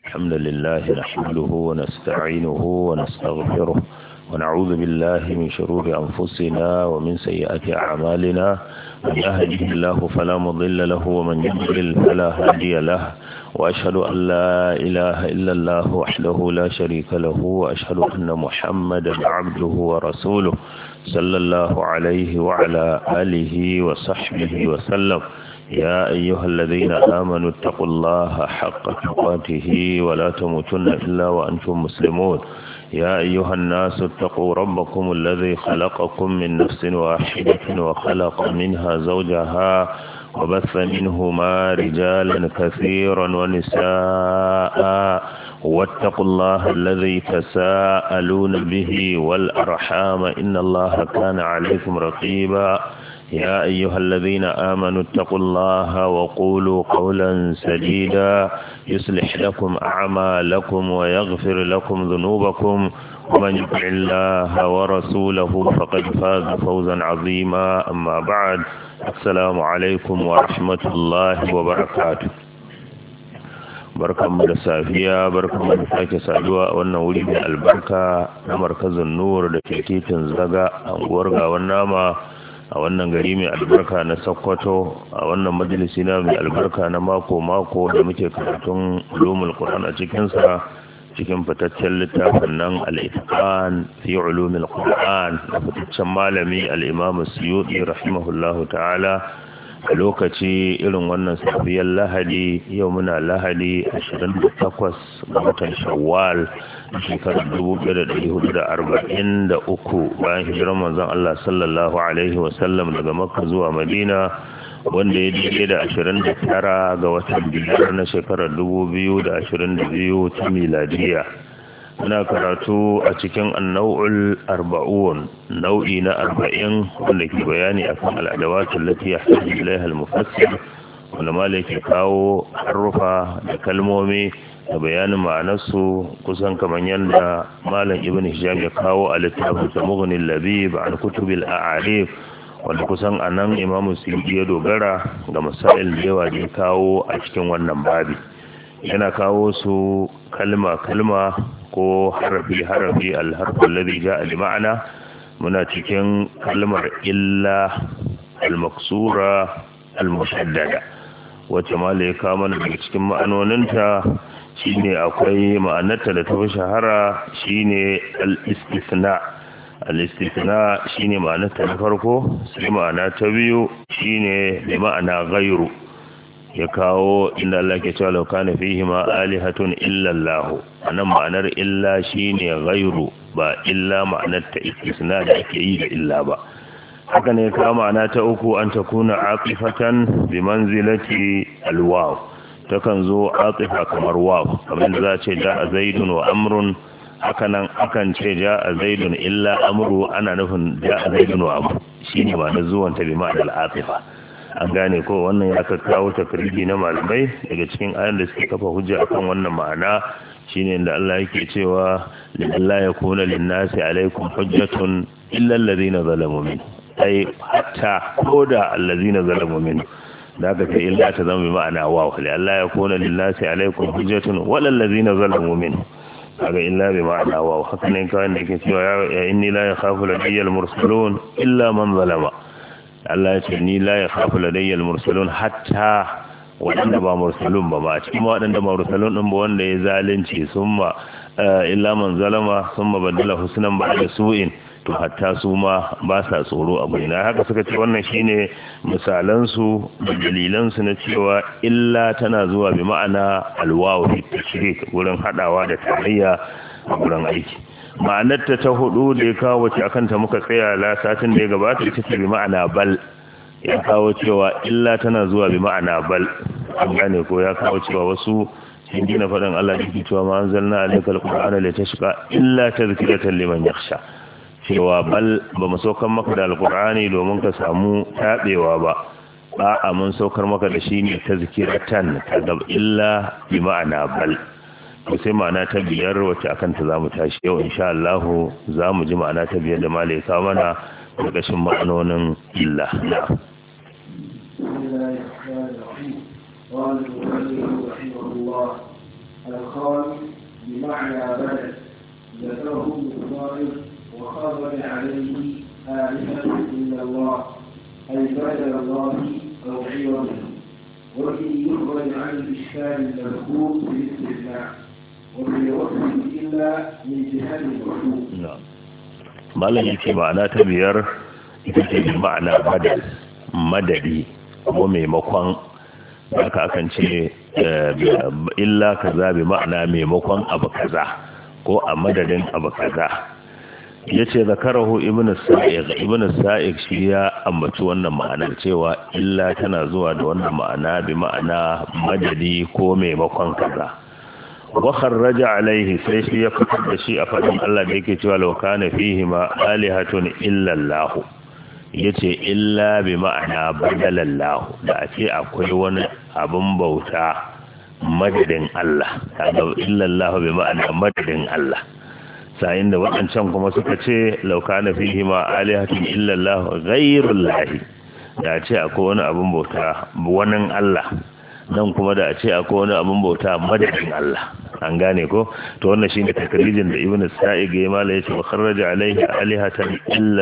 الحمد لله نحمده ونستعينه ونستغفره ونعوذ بالله من شرور أنفسنا ومن سيئات أعمالنا من يهده الله فلا مضل له ومن يضلل فلا هادي له وأشهد أن لا إله إلا الله وحده لا شريك له وأشهد أن محمدا عبده ورسوله صلى الله عليه وعلى آله وصحبه وسلم يا أيها الذين آمنوا اتقوا الله حق تقاته ولا تموتن إلا وأنتم مسلمون يا أيها الناس اتقوا ربكم الذي خلقكم من نفس واحدة وخلق منها زوجها وبث منهما رجالا كثيرا ونساء واتقوا الله الذي تساءلون به والأرحام إن الله كان عليكم رقيبا يا أيها الذين آمنوا اتقوا الله وقولوا قولا سديدا يصلح لكم أعمالكم ويغفر لكم ذنوبكم ومن يطع الله ورسوله فقد فاز فوزا عظيما أما بعد السلام عليكم ورحمة الله وبركاته barkanmu da safiya barkanmu da sake saduwa a wannan wuri mai albarka na markazin nur da ke titin zaga a unguwar gawan nama a wannan gari mai albarka na Sokoto a wannan majalisi na mai albarka na mako da muke karatun ulumul Qur'an a cikin sa cikin fitaccen littafin nan al-Itqan fi ulumul Qur'an da fitaccen malami al-Imam Suyuti rahimahullahu ta'ala a lokaci irin wannan safiyar Lahadi yau muna Lahadi 28 ga watan Shawwal shekarar 1443 bayan hijirar manzon Allah sallallahu alaihi wasallam daga Makka zuwa Madina wanda ya daidai da 29 ga watan biyar na shekarar 2022 ta miladiya. Muna karatu a cikin annau'ul arba'un nau'i na 40 wanda ke bayani akan al'adawatul lati yahtaju ilaiha al-mufassir wanda malai ke kawo harufa da kalmomi da bayanin ma'anarsu kusan kamar yadda malam ibn hisham ya kawo a littafin Mughnil Labib an kutubil a'arif wanda kusan anan imamu Suyuti ya dogara ga masail da yawa da ya kawo a cikin wannan babi. Yana kawo su kalma ko harafi al-harfu alladhi ja'a li ma'ana. Muna cikin kalmar illa al-maksura al-mushaddada wacce malai ya kawo mana daga cikin ma'anoninta shine akwai ma'anarta da ta fi shahara shine al-istithna shine ma'anarta na farko, sai ma'ana ta biyu shine da ma'ana ghairu. Ya kawo inda Allah ke cewa law kana fihi ma alihatun illa Allah, anan ma'anar illa shine ghairu ba illa ma'anar ta istisna da ake yi da illa ba. Haka ne ka ma'ana ta uku an takuna aqifatan bi manzilati alwaw, takan zo aqifa kamar waw, kamar da za ce ja'a zaidun wa amrun. Haka nan akan ce ja'a zaidun illa amru, ana nufin ja'a zaidun wa amru, shine ma'anar zuwan ta bi ma'anar aqifa. An gane ko wannan ya kawo takriri na malamai daga cikin ayan da suke kafa hujja akan wannan ma'ana shine da Allah yake cewa lillahi yakuna lin-nasi alaykum hujjatun illa alladhina zalamu min, ai hatta koda alladhina zalamu min da aka ce illa ta zama bi ma'ana wa lillahi yakuna lin-nasi alaykum hujjatun wala alladhina zalamu min, kaga illa bi ma'ana wa. Haka ne kawai da yake cewa ya inni la yakhafu ladiyal mursalun illa man zalama, Allah ya ce ni la ya khafu ladayyal mursalun hatta waɗanda ba mursalun ba cikin waɗanda ba mursalun din ba wanda ya zalunci summa illa man zalama summa badala husnan ba'da su'in, to hatta su ma ba sa tsoro a bayyana. Haka suka ce wannan shine misalan su da dalilan su na cewa illa tana zuwa bi ma'ana alwawu fi tashrik gurin hadawa da tarayya a gurin aiki. Ma'anarta ta hudu da ya kawo wace akan ta muka tsaya satin da ya gabata ita ce bi ma'ana bal. Ya kawo cewa illa tana zuwa bi ma'ana bal, an gane ko ya kawo cewa wasu sun gina faɗin Allah da ke cewa ma anzalna alaikal qur'ana litashqa illa tadhkiratan liman yakhsha, cewa bal ba mu saukar maka da alqur'ani domin ka samu tabewa ba a mun saukar maka da shi ne tazkiratan, kaga illa bi ma'ana bal. Sai ma'ana ta biyar wacce akan ta zamu tashi yau insha Allah zamu ji ma'ana ta biyar da malai ka mana daga cikin ma'anonin illa. قال المؤلف رحمه الله الخالق بمعنى بدل ذكره البخاري وخرج عليه آلهة إلا الله أي بدل الله أو عوضه وفي يخرج عن الإشكال المذكور في الاستثناء وفي الوصف إلا من جهة المخلوق. نعم. malam yake ma'ana ta biyar ita ce ma'ana badal madadi ko maimakon haka akan ce illa kaza bi ma'ana maimakon abu kaza ko a madadin abu kaza. Yace zakarahu ibnu sa'id shi ya ambaci wannan ma'anar cewa illa tana zuwa da wannan ma'ana bi ma'ana madadi ko maimakon kaza. wa kharraja alaihi sai shi ya fitar da shi a fadin Allah da yake cewa law kana fihi ma alihatun illa Allah yace illa bi ma'ana badala Allah da ake akwai wani abun bauta madadin Allah kaga illa Allah bi ma'ana madadin Allah sayin da wadancan kuma suka ce law kana fihi ma alihatun illa Allah ghayrul lahi da ce akwai wani abun bauta wani Allah nan kuma da ce akwai wani abun bauta madadin Allah an gane ko to wannan shine takrijin da ibnu sa'id ya mala yace wa kharraja alaihi alihatan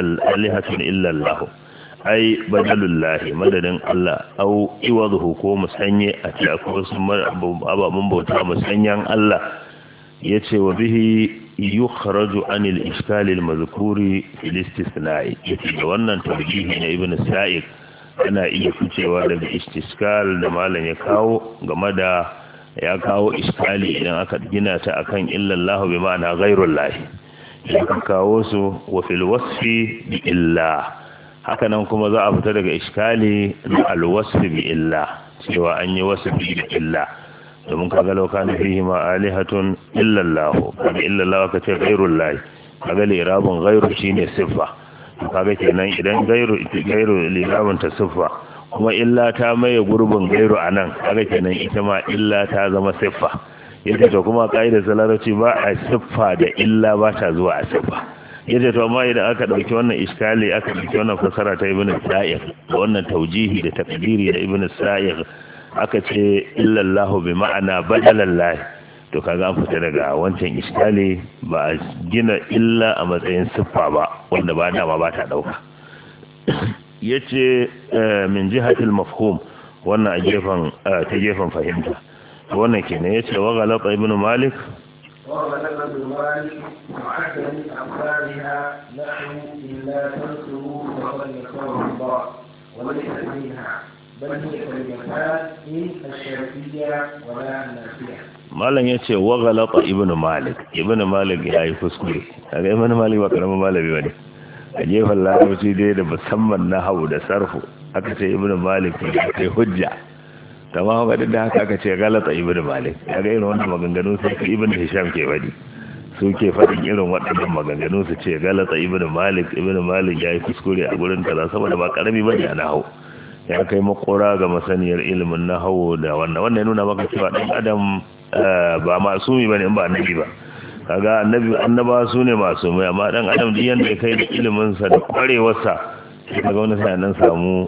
illa Allah ai badalullahi madadin Allah au iwadhu ko musanye a ce akwai wasu ababun bauta musanyan Allah yace wa bihi yukhraju anil iskal al mazkuri fil istisna'i yace da wannan tarjihi na ibnu sa'id ana iya ficewa daga istiskal da malam ya kawo game da ya kawo iskali idan aka gina ta akan illallahu bi ma'ana ghairul lahi ya kawo su wa fil wasfi bi illa haka nan kuma za a fita daga iskali na alwasfi bi illa cewa an yi wasfi bi illa domin kaga lokacin fihi ma alihatun illallahu kaga illallahu ka ce ghairul lahi kaga lirabun ghairu shine siffa kaga kenan idan gairu lirabun ta siffa kuma illa ta maye gurbin gairu a nan kaga kenan ita ma illa ta zama siffa yace to kuma kaidar zalarci ba a siffa da illa ba ta zuwa a siffa yace to amma idan aka dauki wannan iskali aka dauki wannan fasara ta ibnu sa'id da wannan taujihi da takdiri da ibnu sa'id aka ce illa Allah bi ma'ana badalallahi to kaga an fita daga wancan iskali ba a gina illa a matsayin siffa ba wanda ba dama ba ta dauka yace min jihatil mafhum wannan a gefen ta gefen fahimta wannan kenan yace wa ghalata ibnu malik وغلب المالك وعد من أقدارها نحو إلا تنصروا فقد نصره الله وليس منها بل هي كلمتان من الشركية ولا النافية. malam yace wa ghalata ibnu malik yayi kuskure kaga ibnu malik ba karamin malami bane a gefen larabci dai da musamman nahwu da sarfu aka ce ibnu malik kai hujja tamam ga da haka aka ce galata ibnu malik kaga irin wannan maganganu sai ibnu hisham ke bari su ke fadin irin waɗannan maganganu su ce galata ibnu malik yayi kuskure a gurin kaza saboda ba karami bane a nahwu ya kai makora ga masaniyar ilimin nahwu da wannan ya nuna maka cewa dan adam ba masumi bane in ba annabi ba kaga annaba su ne masumai amma dan adam duk yanda ya kai da ilimin sa da kwarewar sa kaga wannan sai nan samu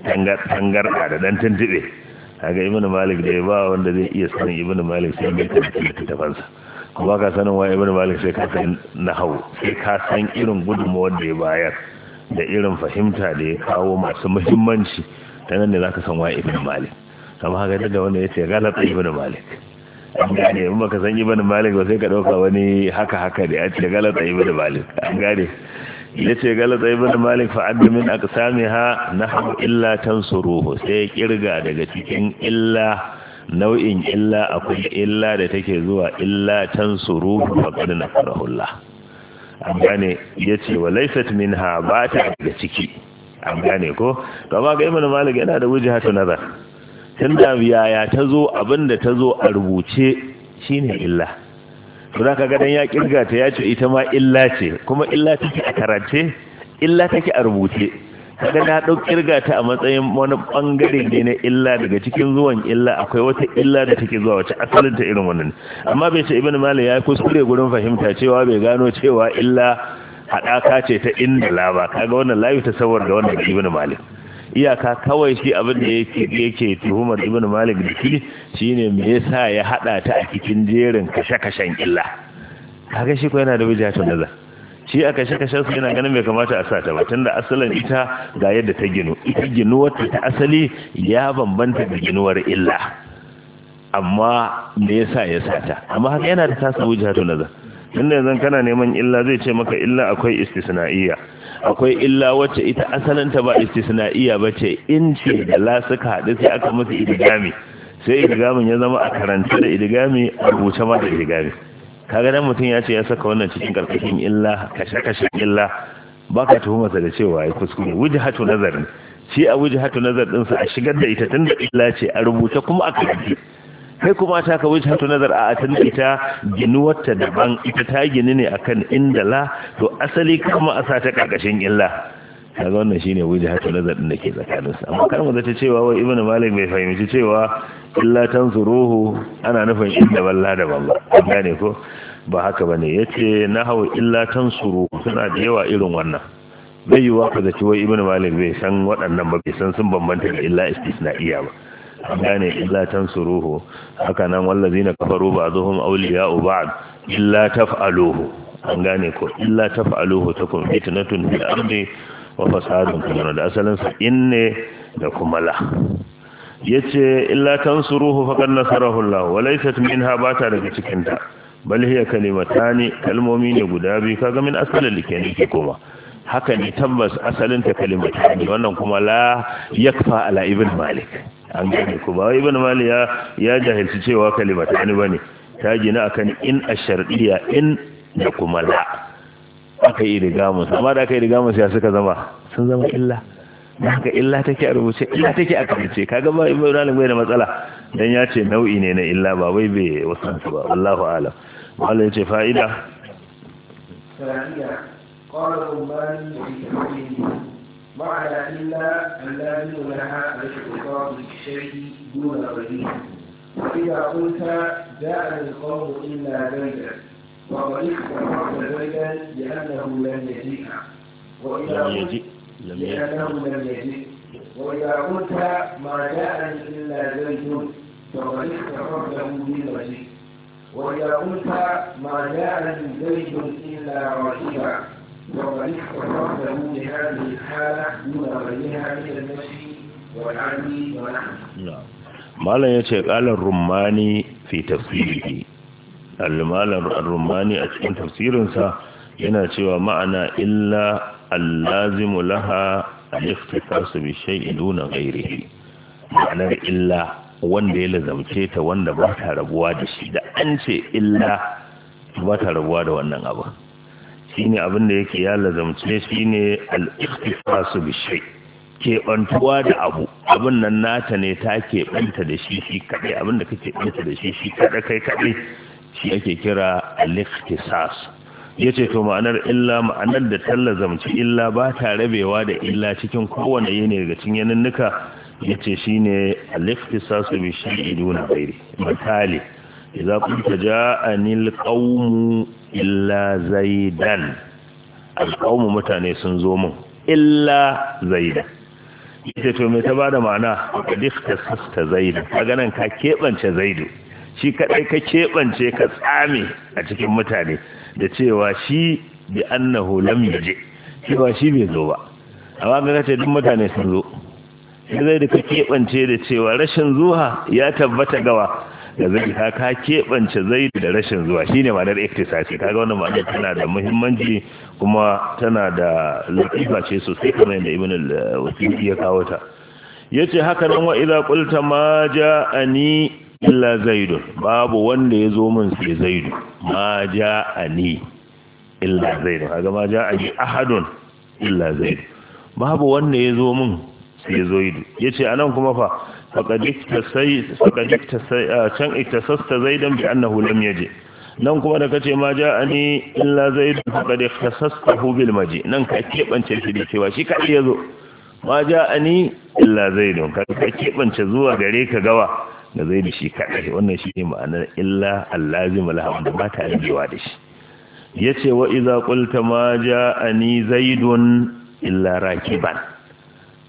tangarda da dan tuntube kaga ibnu malik da ba wanda zai iya sanin ibnu malik sai mai tafansa kuma ka sanin wa ibnu malik sai ka san nahwu sai ka san irin gudunmawar da ya bayar da irin fahimta da ya kawo masu muhimmanci ta nan ne zaka san wa ibnu malik amma haka da wanda yace galata ibnu malik an gane in baka san ibnu malik ba sai ka dauka wani haka da ya ce galata ibnu malik an gane yace galata ibnu malik fa adda min aqsamiha nahwu illa tansuruhu sai kirga daga cikin illa nau'in illa akwai illa da take zuwa illa tansuruhu faqad nasarahullah an gane yace wa laysat minha ba ta daga ciki an gane ko to amma ga ibnu malik yana da wujhatu nazar tunda yaya tazo abinda tazo a rubuce shine illa to zaka ga dan ya kirga ta yace ita ma illa ce kuma illa take a karance illa take a rubuce kaga na dau kirga ta a matsayin wani bangare ne na illa daga cikin zuwan illa akwai wata illa da take zuwa wace asalin ta irin wannan amma bai ce ibnu malik ya kuskure gurin fahimta cewa bai gano cewa illa hadaka ce ta inda la ba kaga wannan layu tasawwur da wannan ibnu malik iyaka kawai shi abin da yake tuhumar ibn malik da shi shine me yasa ya hada ta a cikin jerin kashe-kashen illa kaga shi ko yana da wajhatun nazar shi a kashe-kashen su yana ganin bai kamata a sa ta ba tunda asalin ita ga yadda ta ginu ita ginuwar ta asali ya bambanta da ginuwar illa amma me yasa ya sa ta amma haka yana da tasa wajhatun nazar tunda yanzu kana neman illa zai ce maka illa akwai istisna'iyya akwai illa wacce ita asalinta ba istisna'iyya bace in ce da la suka haɗu sai aka musu idgami sai idgamin ya zama a karanta da idgami a rubuce ma da idgami kaga dan mutum ya ce ya saka wannan cikin karkashin illa kashe illa baka tuhumarsa da cewa ya kuskure wujhatu nazar shi a wujhatu nazar din sa a shigar da ita tunda illa ce a rubuce kuma a karanta kai kuma ta ka wujhatu nazar a tun ita ginuwarta daban ita ta gini ne akan inda la to asali kuma a sa ta karkashin illa kaga wannan shine wujhatu nazar din da ke tsakanin su amma kar mu zata cewa wai ibnu malik bai fahimci cewa illa tansuruhu ana nufin inda balla da balla gane ko ba haka bane yace nahawu illa tansuru suna da yawa irin wannan bai yiwa ka zaci wai ibnu malik bai san waɗannan ba bai san sun bambanta da illa istisna'iyya ba gane illa tansuruhu haka nan wallazina kafaru ba'dhum awliya'u ba'd illa taf'aluhu an gane ko illa taf'aluhu takum fitnatun fil ardi wa fasadun kabir da asalin sa inne da kuma la yace illa tansuruhu faqad nasarahu Allah wa laysat minha bata daga cikin ta bal hiya kalimatani kalmomi ne guda biyu kaga min asalin likeni ke koma haka ne tabbas asalin ta kalimatani wannan kuma la yakfa ala ibn malik an gane ku ba ibn malik ya jahilci cewa kalimatani bane ta gina akan in ash-shartiyya in da kuma la aka yi riga musu amma da aka yi riga musu ya suka zama sun zama illa haka illa take a rubuce illa take a karance kaga ba ibn malik bai da matsala dan ya ce nau'i ne na illa ba wai bai wasan su ba wallahu a'lam wallahi ce fa'ida قال الرماني في تفسيره معنى إلا اللازم لها الاختصاص بالشيء دون غيره وإذا قلت جاء القوم إلا زيدا فقد اختصرت زيدا لأنه لم يجيء وإذا قلت ما جاءني إلا زيد فقد اختصرته بالمجيء وإذا قلت ما جاءني زيد إلا راكبا وقد اختصرته بهذه الحالة دون غيرها من المشي والعدل ونحوه. malam yace qalar rumani fi tafsirihi al-malam ar-rumani a cikin tafsirinsa yana cewa ma'ana illa al-lazimu laha al-ikhtisas bi shay'in duna ghayrihi ma'anar illa wanda ya lazamce ta wanda ba ta rabuwa da shi da an ce illa ba ta rabuwa da wannan abu shine abin da yake ya lazamce shine al-ikhtisas bi shay keɓantuwa da abu abin nan nata ne ta keɓanta da shi kaɗai abin da kake ɓanta da shi kaɗai kai kaɗai shi ake kira al-ikhtisas yace to ma'anar illa ma'anar da ta lazamci illa ba ta rabewa da illa cikin kowane yene daga cikin yaninnika yace shine al-ikhtisas bi shay'in duna ghairi misali idza qulta ja'ani al-qawmu illa zaidan al-qawmu mutane sun zo min illa zaidan ita to me ta bada ma'ana ka ikhtasasta zaidan kaga nan ka kebance zaidu shi kadai ka kebance ka tsame a cikin mutane da cewa shi bi annahu lam yaji cewa shi bai zo ba amma ga kace duk mutane sun zo sai da ka kebance da cewa rashin zuwa ya tabbata gawa da zai ka keɓance zai da rashin zuwa shine ma'anar iktisasi kaga wannan ma'anar tana da muhimmanci kuma tana da latifa ce sosai kamar yadda ibn al-wasiti ya kawo ta yace haka nan wa idza qulta ma ja'ani illa zaidun babu wanda yazo min sai zaidu ma ja'ani illa zaidun kaga ma ja'ani ahadun illa zaidu babu wanda yazo min sai zaidu yace anan kuma fa فقد اكتسست زيدا بأنه لم يجي nan kuma da kace ma ja'ani illa zaid faqad ikhtasastahu bil maji nan ka kebance shi da cewa shi kadai yazo ma ja'ani illa zaid ka kebance zuwa gare ka gawa da zaid shi kadai wannan shi ne ma'anar illa allazim lahu wanda ba ta rigewa da shi yace wa idza qulta ma ja'ani zaidun illa rakiban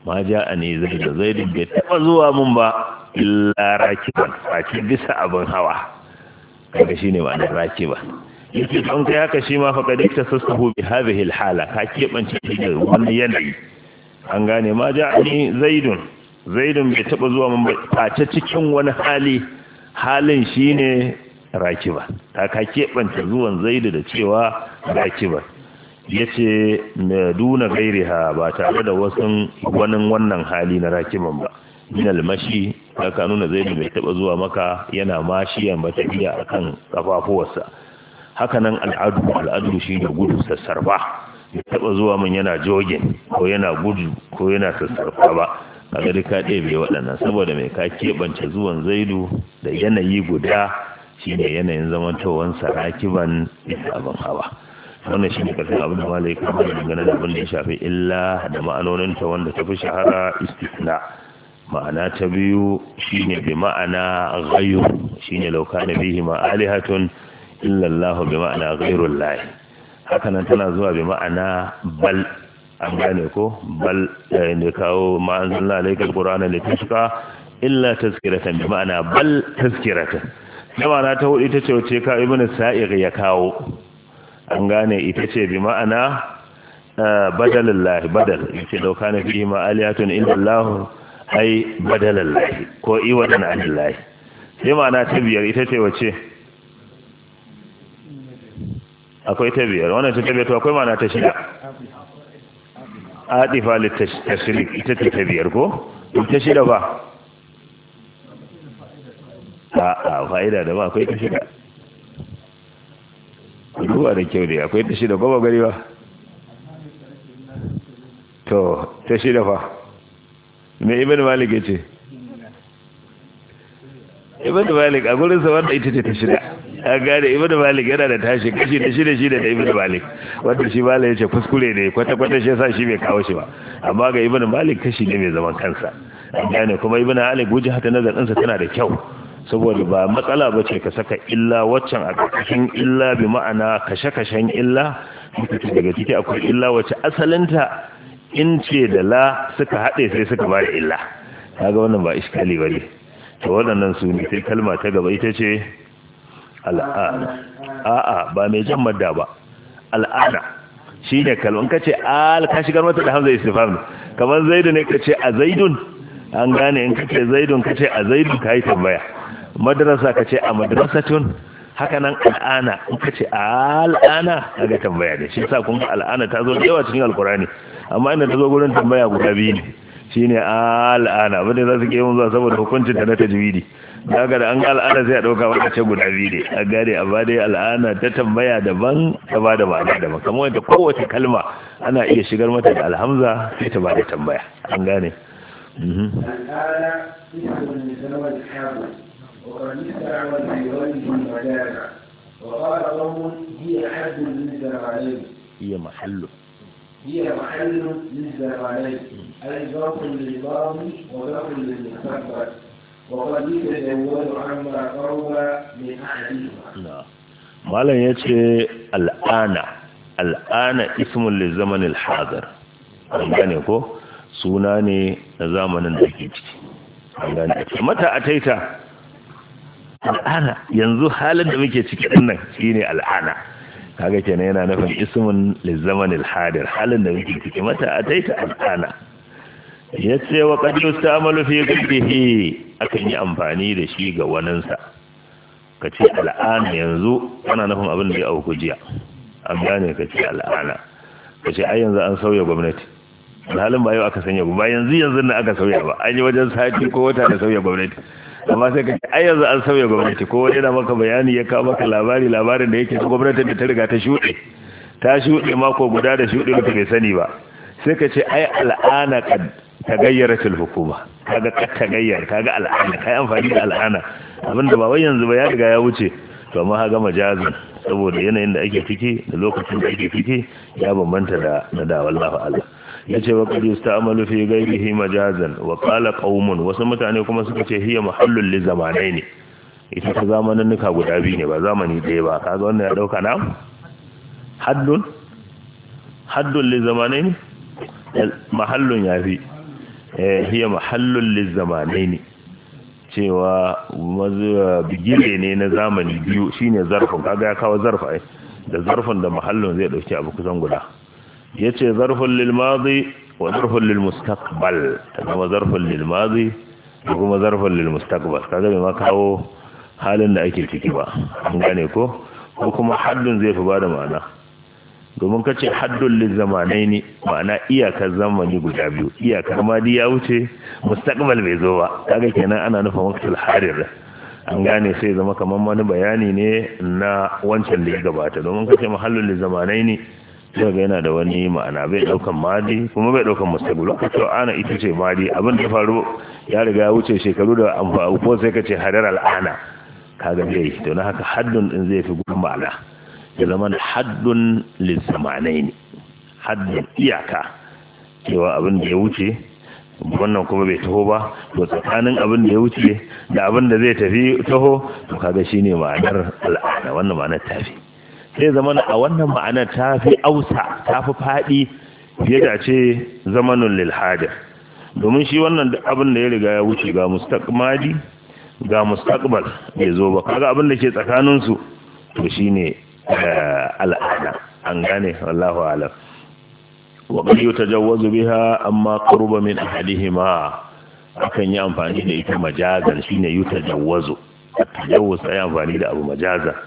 ma ja'ani zaidun bai taba zuwa mun ba illa rakiban face bisa abin hawa kaga shine ma'anar rakiban yake don kai haka shi ma faqad iktasasahu bi hadhihi alhala ka kebance shi da wannan yanayi an gane ma ja'ani zaidun bai taba zuwa mun ba face cikin wani halin shine rakiba ta ka kebance zuwan zaidu da cewa rakiba yace na duna gairiha ba tare da wasu wannan hali na rakiban ba min almashi ka nuna zaidu bai taba zuwa maka yana mashiyan ba tafiya akan kafafuwarsa haka nan al'adu shi ne gudu sassarfa ya taba zuwa min yana jogin ko yana gudu ko yana sassarfa ba kaga duka ɗebe waɗannan saboda mai ka keɓance zuwan zaidu da yanayi guda shine yanayin zamantowansa rakiban bisa abin hawa wannan shi ne ƙarfin abin da malai kuma da dangane da abin da ya shafi illa da ma'anoninta wanda ta fi shahara istisna ma'ana ta biyu shine bi ma'ana ghayr shine law kana bihi ma alihatun illa Allah bi ma'ana ghayrul lahi haka nan tana zuwa bi ma'ana bal an gane ko bal ne kawo ma anzalna alaykal qur'ana litashqa illa tazkiratan bi ma'ana bal tazkiratan da ma'ana ta hudu ita ce wace ka ibnu sa'ir ya kawo an gane ita ce bi ma'ana badalallahi badal yace law kana fihi ma alihatun illa Allah ai badalallahi ko iwadan anillahi sai ma'ana ta biyar ita ce wace akwai ta biyar wannan ta biyar to akwai ma'ana ta shida adifa litashrik ita ce ta biyar ko ta shida ba a fa'ida da ba akwai ta shida duba da kyau dai akwai ta shida ko ba gari ba to ta shida fa me ibn malik yace ibn malik a gurin sa wanda ita ce ta shida a gane ibn malik yana da tashi kashi da shida da ibn malik wanda shi malik yace kuskure ne kwata shi yasa shi bai kawo shi ba amma ga ibn malik kashi ne mai zaman kansa an gane kuma ibn malik wujhata nazarin sa tana da kyau saboda ba matsala bace ka saka illa waccan a cikin illa bi ma'ana kashe-kashen illa daga ciki akwai illa wacce asalinta in ce da la suka haɗe sai suka ba da illa kaga wannan ba iskali bane to waɗannan su ne sai kalma ta gaba ita ce al'ana a'a ba mai jan madda ba al'ana shine kalman kace al ka shigar mata da hamza istifham kamar zaidu ne kace a zaidun an gane in kace zaidun kace a zaidun kai tambaya madrasa kace a madrasatun haka nan al'ana in kace al'ana kaga tambaya ne shi yasa kun ga al'ana ta zo da yawa cikin alqurani amma inda ta zo gurin tambaya guda biyu ne shine al'ana bane za su ke yin zuwa saboda hukuncin ta na tajwidi daga da an ga al'ana sai a dauka wata ce guda biyu ne a gane amma dai al'ana ta tambaya daban ta bada ma'ana daban kamar wanda kowace kalma ana iya shigar mata da alhamza sai ta bada tambaya an gane وقال قوم هي حد للزمانين هي محل للزمانين أي ظرف للماضي وظرف للمستقبل وقد يتزول عما قرب من أحدهما. malam yace al'ana ismun li zamanil hadir an gane ko suna ne na zamanin da ke ciki an gane mata ataita al'ana yanzu halin da muke ciki din nan shine al'ana kaga kenan yana nufin ismun li zamanil hadir halin da muke ciki mata ataita al'ana yace wa qad yustamalu fi ghayrihi akan yi amfani da shi ga waninsa kace al'ana yanzu ana nufin abin da ya auku jiya an gane kace al'ana kace ai yanzu an sauya gwamnati halin ba yau aka sanya ba yanzu ne aka sauya ba an yi wajen sati ko wata da sauya gwamnati amma sai kace ai yanzu an sauya gwamnati ko wani da maka bayani ya kawo maka labarin da yake gwamnatin da ta riga ta shuɗe mako guda da shuɗe mutum bai sani ba sai kace ai al'ana kad tagayyaratul hukuma kaga tagayyar kaga al'ana kai amfani da al'ana abinda ba wai yanzu ba ya riga ya wuce to amma haga majazin saboda yanayin da ake ciki da lokacin da ake ciki ya bambanta da wallahi Allah yace wa qad yusta'malu fi ghayrihi majazan wa qala qaumun wasu mutane kuma suka ce hiya mahallul li zamanaini ita ta zamanin nuka guda biyu ne ba zamani ɗaya ba kaga wannan ya dauka na haddun li zamanaini mahallun yafi hiya mahallul lizamanaini cewa bigire ne na zamani biyu shine zarfin, kaga ya kawo zarfa da zarfin da mahallin zai dauki abu kusan guda. yace zarfun lil madi wa zarfun lil mustaqbal, kuma zarfun lil madi kuma zarfun lil mustaqbal, kaga bai ma kawo halin da ake ciki ba, an gane ko kuma haddun zai fi bada ma'ana, domin kace haddun lil zamanaini ma'ana iyakar zamani guda biyu, iyakar madi ya wuce mustaqbal bai zo ba, kaga kenan ana nufin waqtul hadir, an gane sai zama kaman wani bayani ne na wancan da ya gabata, domin kace mahallul lil zamanaini sai ga yana da wani ma'ana, bai daukan madi kuma bai daukan mustaqbal. Kace ana ita ce madi, abin da faru ya riga ya wuce shekaru da amfani, ko sai kace hadar al'ana, kaga dai to na haka haddun din zai fi gudun ma'ana, ya zama haddun lizamanaini, haddun iyaka cewa abin da ya wuce wannan kuma bai taho ba, to tsakanin abin da ya wuce da abin da zai tafi taho, to kaga shine ma'anar al'ana, wannan ma'anar tafi sai zama a wannan ma'anar tafi ausa, tafi fadi fiye da ce zamanun lil hadir, domin shi wannan abin da ya riga ya wuce ga mustaqmadi ga mustaqbal bai zo ba, kaga abin da ke tsakanin su to shine al'ada, an gane, wallahu a'lam. wa qad yutajawwazu biha amma qurba min ahadihima, akan yi amfani da ita majazan, shine yutajawwazu, tajawuz ai amfani da abu majazan,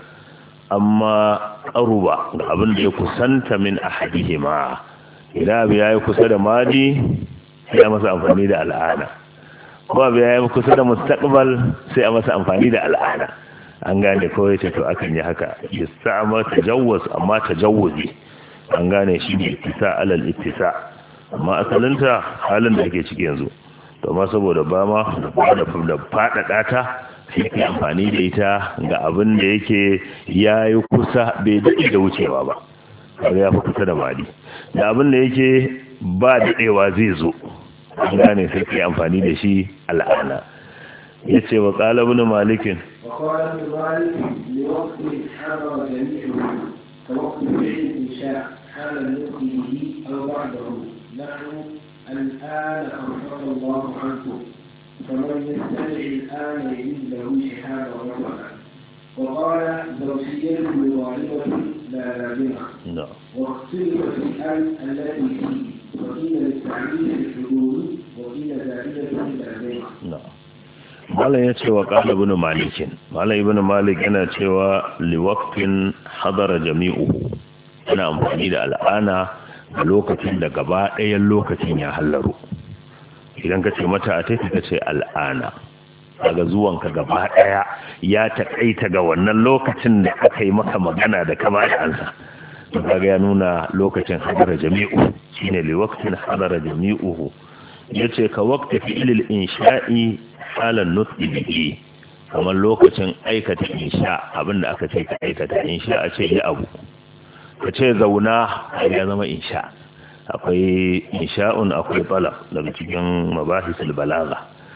amma qaruba ga abin da ya kusanta min ahadihima, idan abu yayi kusa da madi sai a masa amfani da al'ada, ko abu yayi kusa da mustaqbal sai a masa amfani da al'ada, an gane ko yace to akan yi haka, yasta'mal tajawuz amma tajawuzi, an gane shi ne ittisa alal ittisa, amma asalinta halin da ake ciki yanzu, to ma saboda ba ma da fadada ta sai ke amfani da ita ga abin da yake yayi kusa bai dade da wucewa ba, kaga ya fi kusa da mali, da abin da yake ba dadewa zai zo, an gane sai ke amfani da shi al'ana. yace wa qala ibn malik وقال ابن مالك لوقت حضر جميعه كوقت فعل الإنشاء حال النطق به أو بعده، نحو الآن أغفر الله عنكم، فمن يستمع الآن يجد له شهادة رفعا. وقال زوجيته مضاربة لا لازمة، واختلف في الآن التي فيه، وقيل للتعليل الحدود وقيل زائدة لازمة. malam ya ce wa qala ibn malik, malam ibn malik yana cewa liwaqtin hadara jami'uhu, ana amfani da al'ana a lokacin da gaba ɗayan lokacin ya hallaro. Idan ka ce mata a tafi ka ce al'ana, daga zuwanka gaba ɗaya ya taƙaita ga wannan lokacin da aka yi maka magana da kama da ansa, to kaga ya nuna lokacin hadara jami'u shine liwaqtin hadara jami'uhu. yace ka waqti fi'lil insha'i halan nutqi bihi, kamar lokacin aikata insha, abinda aka ce ka aikata insha, a ce ya abu, ka ce zauna ya zama insha. Akwai insha'un akwai talab daga cikin mabahisul balagha.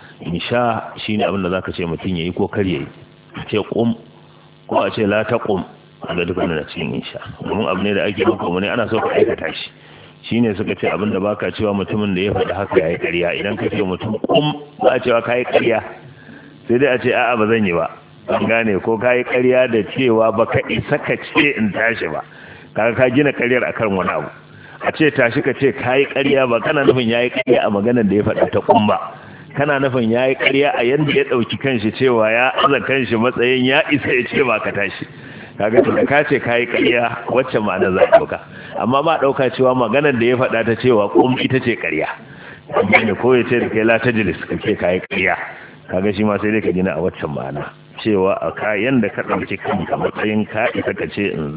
Insha shine abinda zaka ce mutum yayi ko kar yayi, ce qum ko a ce la taqum, ga dukkan da cikin insha, domin abu ne da ake maka ne ana so ka aikata shi. Shine suka ce abinda baka cewa mutumin da ya faɗi haka yayi ƙarya, idan ka ce mutum kum ba a cewa kai ƙarya, sai dai a ce a'a ba zan yi ba, an gane ko kai ƙarya da cewa baka isa ka ce in tashi ba, kaga ka gina ƙaryar akan wani abu. A ce tashi ka ce kai ƙarya ba kana nufin yayi ƙarya a maganar da ya faɗa ta kum ba, kana nufin yayi ƙarya a yanda ya dauki kanshi cewa ya aza kanshi matsayin ya isa ya ce ba ka tashi. Kaga da ka ce kai ƙarya wacce ma'ana za ka dauka, amma ba dauka cewa maganar da ya faɗa ta cewa kum ita ce ƙarya, ne ko ya ce da kai la tajlis kake kai ƙarya, kaga shi ma sai dai ka gina a waccan ma'ana cewa a kayan da ka dauki kanka matsayin ka ita ka ce in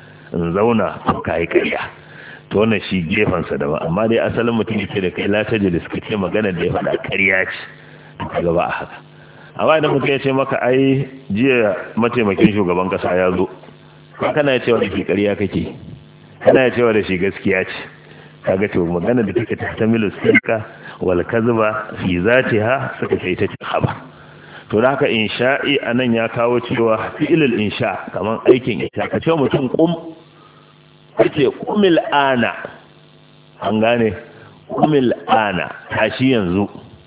zauna to kai ƙarya, to wannan shi gefan sa daban. Amma dai asalin mutum yake da kai la tajlis kake maganar da ya faɗa ƙarya ce, kaga ba a haka. Amma idan mutum ya ce maka ai jiya mataimakin shugaban kasa ya zo, kana ya cewa da shi ƙarya kake, kana ya cewa da shi gaskiya ce, kaga to magana da take tahtamilu sirka wal kadhba fi zatiha suka ce ita ce khabar. To da haka insha'i anan ya kawo cewa fi'ilul insha kaman aikin ita, ka ce mutum qum, kace qumil ana, an gane kumil ana tashi yanzu,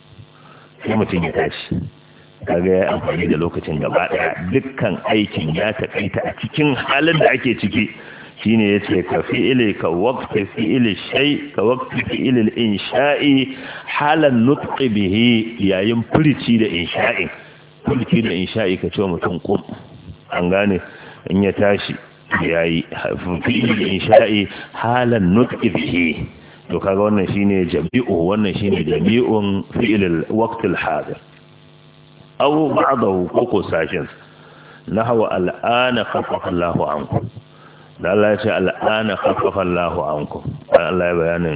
sai mutum ya tashi. Kaga ya amfani da lokacin gaba daya, dukkan aikin ya takaita a cikin halin da ake ciki. Shine yace ka fi'ili ka waqti fi'ili shay ka waqti fi'ili insha'i halan nutqi bihi, yayin furici da insha'in. Furici da insha'i ka ce mutum kum, an gane, in ya tashi yayi fi'ili insha'i halan nutqi bihi. To kaga wannan shine jami'u, wannan shine jami'un fi'il waqt al-hadir. aw ba'dahu ko sashin nahwa al'ana khaffafa Allahu ankum. Da Allah ya ce al'ana khaffafa Allahu ankum, Allah ya bayanin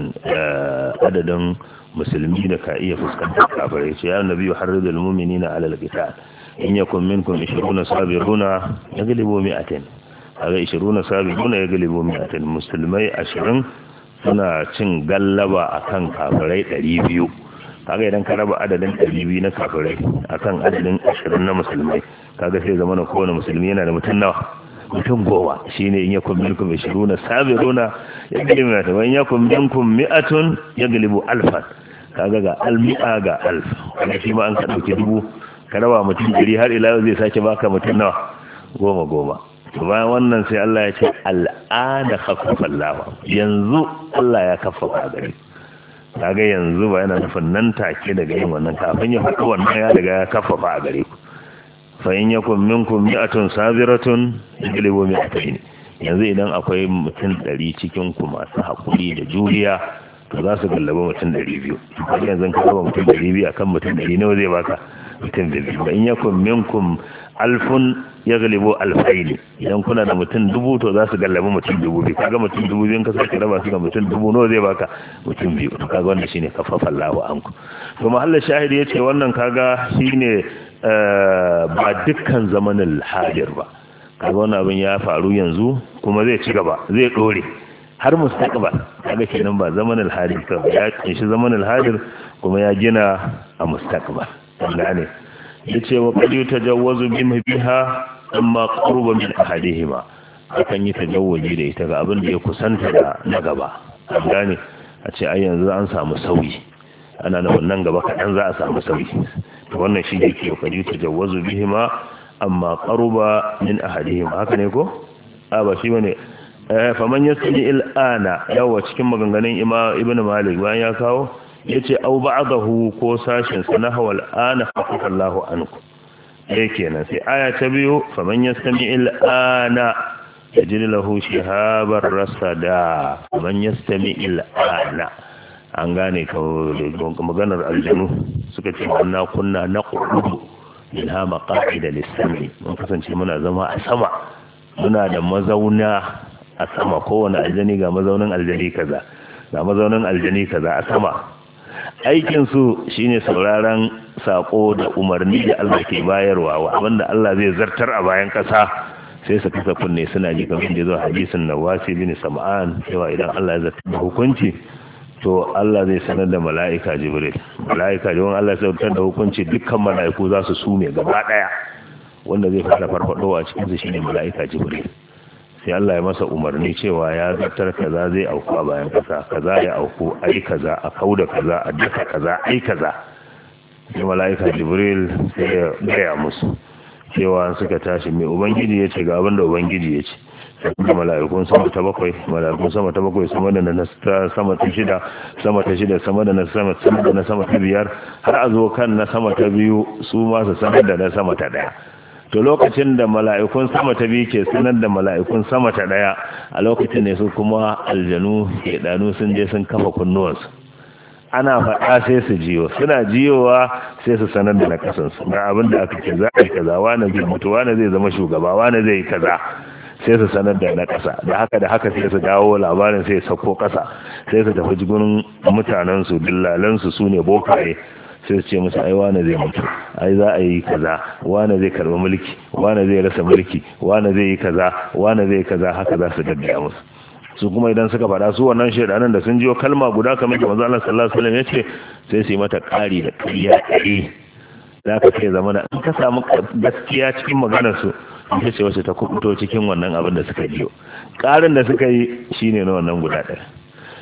adadin musulmi da ka iya fuskantar kafirai. Ce ya nabiyyu harridul mu'minina 'ala al-qital in yakum minkum 20 sabiruna yaglibu 100. Kaga 20 sabiruna yaglibu 100, musulmai 20 suna cin gallaba akan kafirai 200. Kaga idan ka raba adadin 200 na kafirai akan adadin 20 na musulmai, kaga sai zama na kowane musulmi yana da mutum nawa? Mutum 10. Shine in yakum minkum 20 sabiruna yaglibu 100 wa in yakum minkum 100 yaglibu 1000. Kaga ga al-mi'a ga 1000. Kaga shi ma an ka dauki 1000 ka raba mutum 100 har ila zai sake baka mutum nawa? 10. To bayan wannan sai Allah ya ce al'ana khaffafa Allah, yanzu Allah ya kaffafa gare. Kaga yanzu ba yana nufin nan take daga yin wannan, kafin ya faɗi wannan ya daga ya kaffafa a gare ku. Fa in yakum minkum mi'atun sabiratun yaglibu mi'atayn. Yanzu idan akwai mutum 100 cikin ku masu hakuri da juriya, to za su gallaba mutum 200. Kaga yanzu ka raba mutum 200 akan mutum 100 nawa zai baka? Mutum 200. Fa in yakum minkum alfun yaglibu alfayn. Idan kuna da mutum 1000 to za su gallaba mutum 2000. Kaga mutum 2000 ka sake raba su ga mutum 1000 nawa zai baka? Mutum 2. To kaga wannan shine kaffafa Allahu anku. To mahallin shahidi yace wannan kaga shine ba dukkan zamanin hadir ba. Kaga wannan abin ya faru yanzu kuma zai ci gaba, zai dore har mustaqbal. Kaga kenan ba zamanin hadir ka ya kunshi zamanin hadir kuma ya gina a mustaqbal. Allah yace wa qad yutajawwazu biha amma qurba min ahadihima, akan yi tajawuzi da ita ga abin da ya kusanta da na gaba. An gane, a ce ai yanzu an samu sauyi, ana nufin nan gaba kaɗan za a samu sauyi. To wannan shi ne ke qad yutajawwazu bihima amma qurba min ahadihima, haka ne ko? A ba shi bane. Faman yasmi il'ana, yawa cikin maganganun Ibn Malik bayan ya kawo yace au ba'dahu ko sashin sanahu al'ana khaffafa Allahu ankum. Kenan sai aya ta biyu, faman yastami il'ana yajid lahu shihabar rasada. Faman yastami il'ana, an gane ka maganar aljanu suka ce anna kunna naqudu minha maqa'ida lis-sami. Mun kasance muna zama a sama, muna da mazauna a sama, kowane aljani ga mazaunin aljani kaza, ga mazaunin aljani kaza a sama. Aikinsu shine sauraron sako da umarni da Allah ke bayarwa, wa abinda Allah zai zartar a bayan ƙasa, sai su kasa kunne suna ji, kamar da zo hadisin Nawasi bin Sam'an cewa idan Allah ya zartar da hukunci to Allah zai sanar da mala'ika Jibril. Mala'ika Jibril Allah ya zartar da hukunci, dukkan mala'iku za su sume gaba daya, wanda zai fara farfadowa cikin su shine mala'ika Jibril. Sai Allah ya masa umarni cewa ya zartar kaza zai auku a bayan kasa, kaza ya auku, ai kaza, a kauda kaza, a daka kaza, ai kaza. Sai mala'ika Jibril sai ya gaya musu cewa suka tashi mai ubangiji ya ce ga abin da ubangiji ya ce. Sai kuma mala'ikun sama ta bakwai, mala'ikun sama ta bakwai, sama da na sama ta shida, sama ta shida, sama da na sama ta biyar, har a zo kan na sama ta biyu, su ma su sanar da na sama ta daya. To lokacin da mala'ikun sama ta biyu ke sanar da mala'ikun sama ta daya, a lokacin ne su kuma aljanu kedanu sun je sun kafa kunnuwansu, ana faɗa sai su jiyo, suna jiyowa sai su sanar da na kasansu ga abin da aka ce za a yi kaza, wani zai mutu, wani zai zama shugaba, wani zai yi kaza, sai su sanar da na ƙasa. Da haka sai su dawo labarin sai sauko ƙasa, sai su tafi gurin mutanensu, dillalansu, su ne bokaye, sai su ce musu ai wane zai mutu, ai za a yi kaza, wane zai karɓi mulki, wane zai rasa mulki, wane zai yi kaza, wane zai kaza, haka za su gaggaya musu. Su kuma idan suka faɗa, su wannan shaidanan da sun jiyo kalma guda kamar da manzo Allah sallallahu alaihi wasallam ya ce, sai su yi mata ƙari da ƙarya ƙari. Za ka kai zamana in ka samu gaskiya cikin maganar su, ita ce wacce ta kubuto cikin wannan abin da suka jiyo. Ƙarin da suka yi shine na wannan guda ɗaya.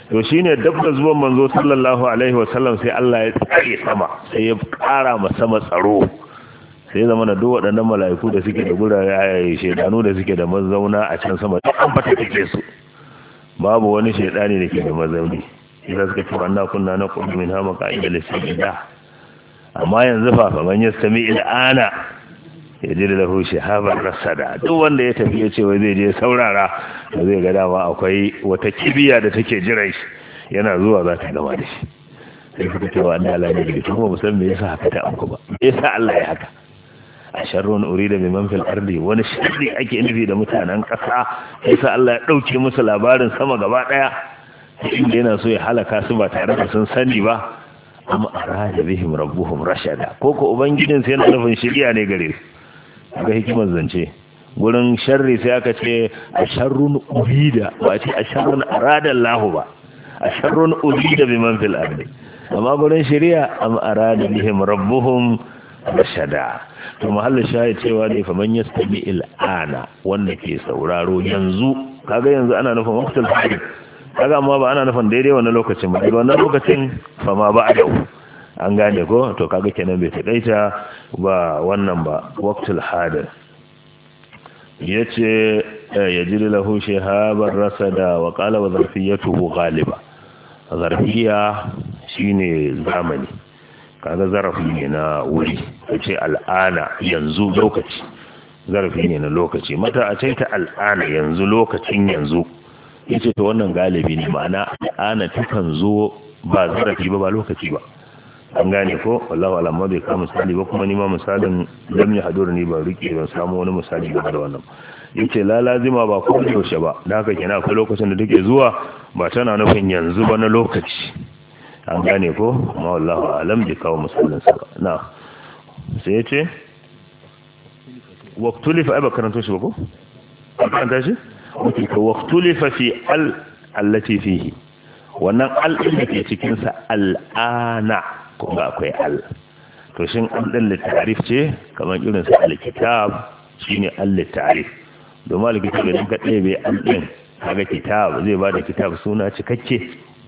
to shine dab da zuwan manzo sallallahu alaihi wasallam sai Allah ya tsare sama sai ya ƙara ma sama tsaro sai zama na duk waɗannan mala'iku da suke da gurare shedanu da suke da mazauna a can sama duk an fata take su babu wani shedani da ke da mazauni idan suka ce anna kunna naqul min ha maqa'ida lis-sajda amma yanzu fa man yastami al-ana yajid lahu shihaban rasada duk wanda ya tafi ya ce wai zai je saurara to zai ga dama akwai wata kibiya da take jiran shi yana zuwa za ta gama da shi sai kuka ce wa Allah ne da kuma musamman me yasa haka ta amku ba me yasa Allah ya haka a sharrun urida biman fil ardi wani sharri ake nufi da mutanen kasa yasa Allah ya dauke musu labarin sama gaba daya inda yana so ya halaka su ba tare da sun sani ba amma arada bihim rabbuhum rashada koko ubangijin sai yana nufin shiriya ne gare su ga hikimar zance gurin sharri sai aka ce a sharrun urida ba ce a sharrun arada Allah ba a sharrun urida biman fil ardi amma gurin shiriya am arada bihim rabbuhum rashada to mahallin shahid cewa ne faman yastami il'ana wanda ke sauraro yanzu kaga yanzu ana nufin waqtul hadir kaga amma ba ana nufin daidai wannan lokacin ba daga wannan lokacin fama ba da an gane ko to kaga kenan bai takaita ba wannan ba waqtul hadir yace yajri lahu shihaban rasada wa qala wa zarfiyatuhu ghaliba zarfiya shine zamani kaga zarafi ne na wuri ce al'ana yanzu lokaci zarafi ne na lokaci mata a ce ta al'ana yanzu lokacin yanzu yace to wannan galibi ne ma'ana al'ana takan zo ba zarafi ba lokaci ba an gane ko wallahi alamma bai ka misali ba kuma ni ma misalin lam ya hadur ni ba rike ban samu wani misali game da wannan yace la lazima ba ko yaushe ba da haka kenan akwai lokacin da take zuwa ba tana nufin yanzu ba na lokaci an gane ko amma wallahu alam bi kawo misalin sa na sai yace waqtulifa aba karanto shi ba ko karanta shi ko waqtulifa fi allati fihi wannan al din da ke cikin sa al'ana ko ba akwai al to shin al din litarif ce kamar irin sa al-kitab shine al-litarif domin al-kitab idan ka ɗebe al din kaga kitab zai bada kitab suna cikakke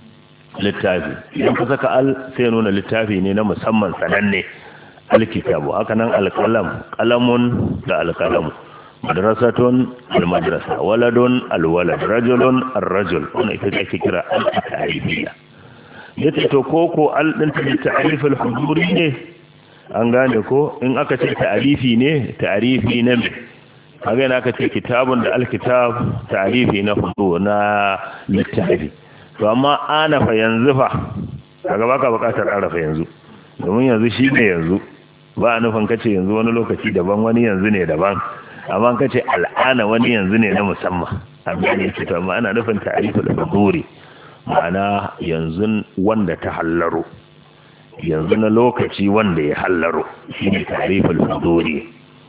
littafi idan ka saka al sai nuna littafi ne na musamman sananne alkitabu haka nan alqalam qalamun da alqalamu madrasatun almadrasa waladun alwalad rajulun arrajul wannan ita ake kira al-ta'rifiyya yace to koko al din ta'rif al-huduri ne an gane ko in aka ce ta'rifi ne ta'rifi ne kaga ina aka ce kitabun da alkitab ta'rifi na hudur na littafi to amma ana fa yanzu fa kaga baka bukatar arafa yanzu domin yanzu shi ne yanzu ba a nufin kace yanzu wani lokaci daban wani yanzu ne daban amma kace al'ana wani yanzu ne na musamman amma ne ce to amma ana nufin ta'riful huduri ma'ana yanzu wanda ta hallaro yanzu na lokaci wanda ya hallaro shine ta'riful huduri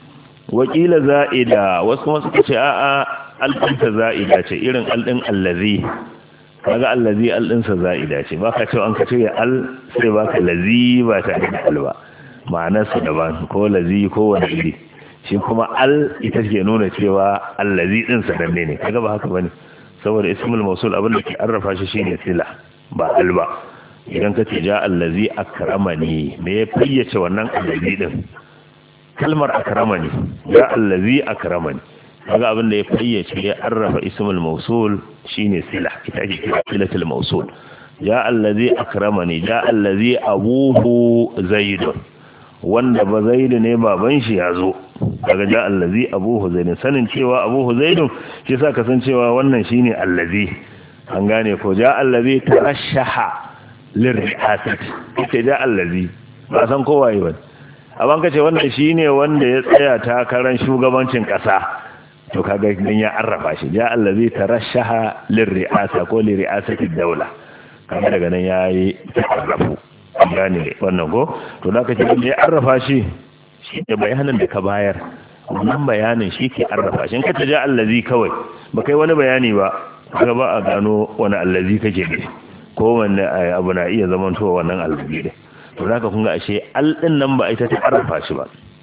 wakila za'ida wasu kuma suka ce a'a al-dinta za'ida ce irin al-din allazi kaga allazi al-dinsa za'ida ce baka cewa an kace ya al sai baka lazi ba ta da al ba ma'anar su daban ko lazi ko wani iri shi kuma al ita ke nuna cewa allazi din sa danne ne kaga ba haka bane saboda ismul mawsul abin da ke arrafa shi shine sila ba al ba idan kace ja allazi akramani me ya fayyace wannan allazi din kalmar akramani ja allazi akramani kaga abin da ya fayyace ya arrafa ismul mawsul shine sila ita ake kira silatul mawsul ja allazi akramani ja allazi abuhu zaidun wanda ba zaidu ne baban shi yazo kaga ja allazi abuhu zaidun sanin cewa abuhu zaidun shi yasa kasancewa wannan shine allazi an gane ko ja allazi tarashaha lirri'asat kace ja allazi ba san kowa yi ba amma kace wannan shine wanda ya tsaya takarar shugabancin kasa to kaga din ya arrafa shi ja allazi tarashaha lirri'asa ko lirri'asati dawla kaga daga nan yayi arrafu gane wannan ko to da kace din ya arrafa shi ne bayanin da ka bayar wannan bayanin shi ke arrafa shi in ka ja allazi kawai ba kai wani bayani ba kaga ba a gano wani allazi kake ne ko wanne abu na iya zamantowa wannan allazi ne to da ka kun ga ashe al din nan ba ita ta arrafa shi ba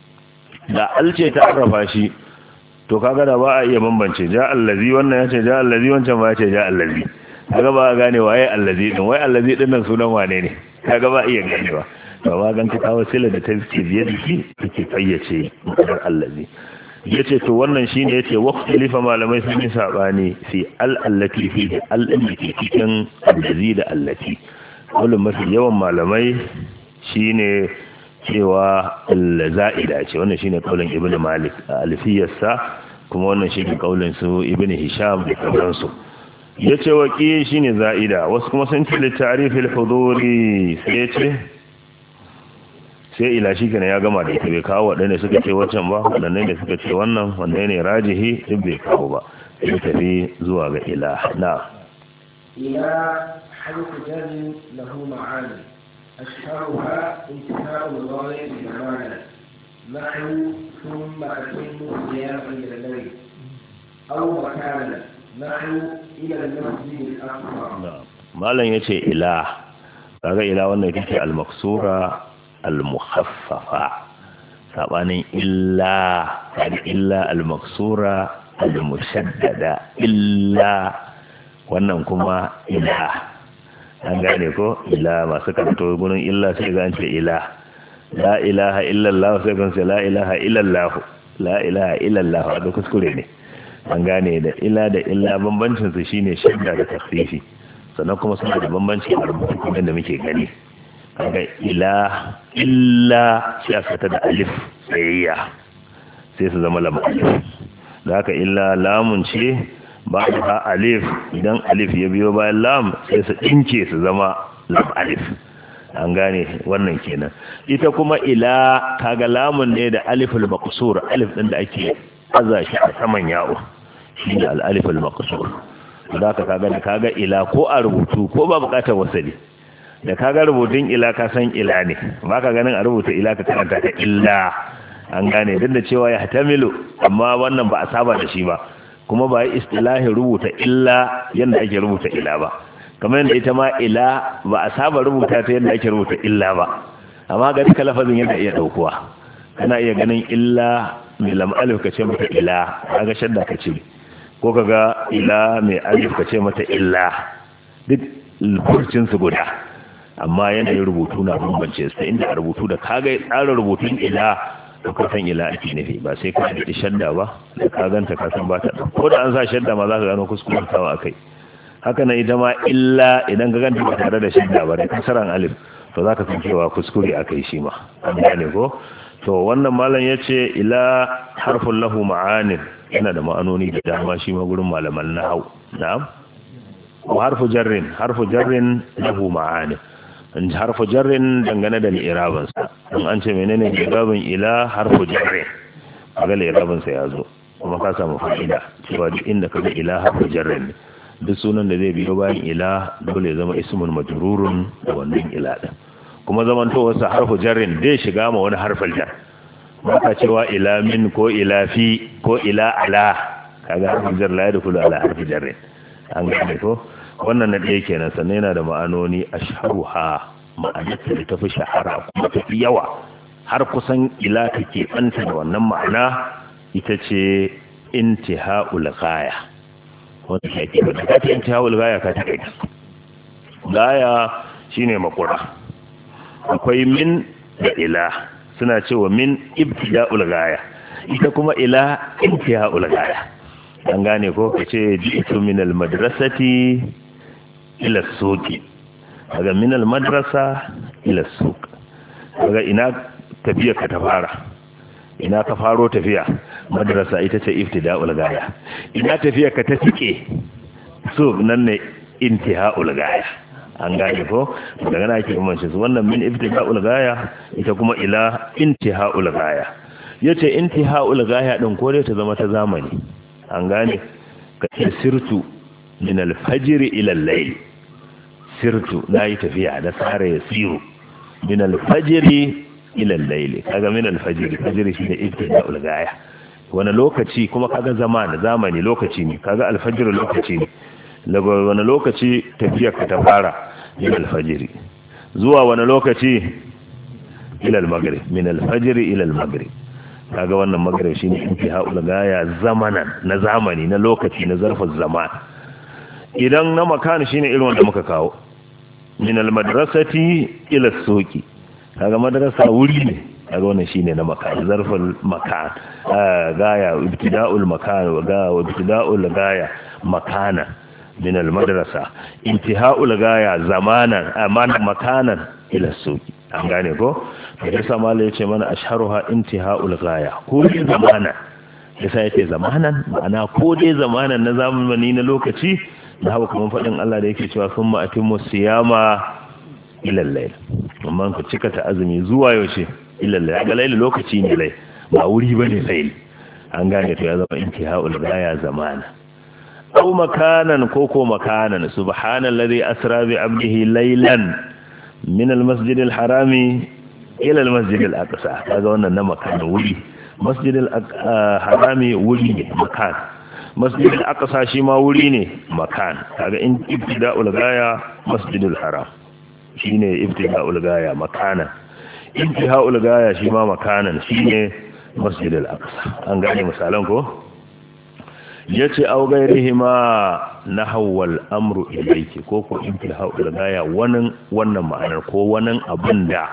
da al ce ta arrafa shi to kaga da ba a iya bambance ja allazi wannan yace ja allazi wancan ba yace ja allazi kaga ba gane waye allazi din, wai allazi din nan sunan wane ne, kaga ba iya ganewa. to ba gan ka kawo sila da take biye dake take fayyace ma'anar allazi. yace to wannan shine yace waqtilifa malamai sun yi sabani fi allati fi allati cikin allazi da allati. kullum mafi yawan malamai shine cewa al-za'ida ce, wannan shine kaulin ibnu malik a alfiyarsa, kuma wannan shine kaulin su ibnu hisham da sauransu. yace waqi shine za'ida, wasu kuma sun ce litarifil huduri, sai ila shi kana ya gama da ita, bai kawo waɗanda suka ce wancan ba, waɗannan da suka ce wannan wanda ne rajihi duk bai kawo ba, sai tafi zuwa ga ila. na ila harfu jarri lahu ma'ani ashharuha intihau al-ghaya bi ma'ana nahu thumma atimmu siyam al-layl aw makana nahu ila al-masjid al-aqsa. malan yace ila, kaga ila wannan yake al-maksura al-mukhaffafa, sabanin illa al-maksura al-mushaddada, illa wannan kuma ila. an gane ko, ila masu kanto gurin illa sai ga ce ila, la ilaha illallah sai ga la ilaha illallah, la ilaha illallah, da kuskure ne. an gane da ila da illa bambancin su shine shadda da takhfifi, sannan kuma suna da bambanci a rubutu kuma da muke gani. kaga illa sai aka ta da alif tsayayya sai su zama lam alif, da haka illa lamun ce ba ta alif, idan alif ya biyo bayan lam sai su dinke su zama lam alif. an gane wannan kenan. ita kuma ila kaga lamun ne da aliful maqsur, alif din da ake aza shi a saman yawo shine al aliful maqsur. da haka kaga ila ko a rubutu ko ba bukatar wasali, da kaga rubutun ila ka san ila ne, ba ka ganin a rubuta ila ka karanta ta illa. an gane duk da cewa ya hatamilu, amma wannan ba a saba da shi ba, kuma ba yi istilahin rubuta illa yadda ake rubuta ila ba, kamar yadda ita ma ila ba a saba rubuta ta yadda ake rubuta illa ba, amma ga duka lafazin yadda iya daukuwa. kana iya ganin illa mai lam alif ka ce mata ila, kaga shadda ka ce, ko kaga ila mai alif ka ce mata illa, duk furcin su guda, amma yanayin rubutu na bambance su, inda a rubutu da kaga tsara rubutun ila da kusan ila ake nufi, ba sai ka da shadda ba, da ka ganta ka san ba ta, ko da an sa shadda ma za ka gano kuskuren tawa akai. haka nan ita ma illa idan ka ganta ba tare da shadda ba da kasaran alif, to za ka san cewa kuskure akai shi ma. an gane ko. to wannan malam yace ila harfun lahu ma'anin, yana da ma'anoni da dama shi ma gurin malaman nahwu. na'am. wa harfu jarrin lahu ma'anin, harfu jarrin dangane da li'irabansa. in an ce menene li'irabin ila harfu jarrin, kaga li'irabinsa ya zo, kuma ka samu fa'ida cewa duk inda kaga ila harfu jarrin, duk sunan da zai biyo bayan ila dole ya zama ismun majrurun da wannan ila din, kuma zamantowarsa harfu jarrin zai shiga ma wani harfal jar. ba ka cewa ila min ko ila fi ko ila ala, kaga harful jar la yadkhulu ala harfi jarrin. an gane ko. wannan na ɗaya kenan. sannan yana da ma'anoni ashharuha, ma'anarta da tafi shahara kuma tafi yawa, har kusan ila take tsanta da wannan ma'ana, ita ce intihaul ghaya. wanda take da ta intihaul ghaya ka take gaya shine makura. akwai min da ila, suna cewa min ibtida'ul ghaya, ita kuma ila intihaul ghaya. an gane ko. kace ji'tu min al-madrasati ila suqi, daga min al-madrasa ila suq, daga ina tafiya ka ta fara, ina ka faro tafiya. madrasa ita ce ibtida'ul ghaya, ina tafiya ka ta tike, suq nan ne intihaul ghaya. an gane ko. daga nan ake umarci su, wannan min ibtida'ul ghaya, ita kuma ila intihaul ghaya. yace intihaul ghaya din ko dai ta zama ta zamani. an gane, ka ce sirtu min al-fajr ila al-layl, sirtu nayi tafiya da sare ya siru min al-fajr ila al-layl, kaga min al-fajr, fajr shi ne ibtida'ul ghaya. wani lokaci kuma kaga zamani lokaci ne, kaga al-fajr lokaci ne, daga wani lokaci tafiya ka ta fara min al-fajr zuwa wani lokaci ila al-maghrib, min al-fajr ila al-maghrib, kaga wannan maghrib shine intihaul ghaya zamanan, na zamani, na lokaci, na zarfin zaman. idan na makan shine irin wanda muka kawo min al-madrasati ila as-suqi kaga madrasa wuri ne kaga wannan shine na makan zarful makan gaya ibtida'ul makan wa ibtida'ul gaya makana min al-madrasa intiha'ul gaya zamanan amana makanan ila as-suqi an gane ko yasa mallai yace mana ashharuha intiha'ul gaya ko zamana yasa yace zamanan ma'ana ko dai zamanan na zamani na lokaci da haka kuma faɗin Allah da yake cewa sun ma'atimmu siyama ilallai amma ku cika ta azumi zuwa yaushe ilallai ga laili lokaci ne lai ba wuri ba ne sai an gane to ya zama intiha'ul gaya zamana aw makanan ko makanan subhanallazi asra bi abdihi laylan min almasjid alharami ila almasjid alaqsa kaga wannan na makan wuri masjid alharami wuri ne makan masjidil aqsa shi ma wuri ne makan kaga in ibtida'ul gaya masjidil haram shine ibtida'ul gaya makana intiha'ul gaya shi ma makanan shine masjidil aqsa an gane misalan ko yace au gairihima nahwal amru ilayki ko intiha'ul gaya wannan ma'anar ko wannan abinda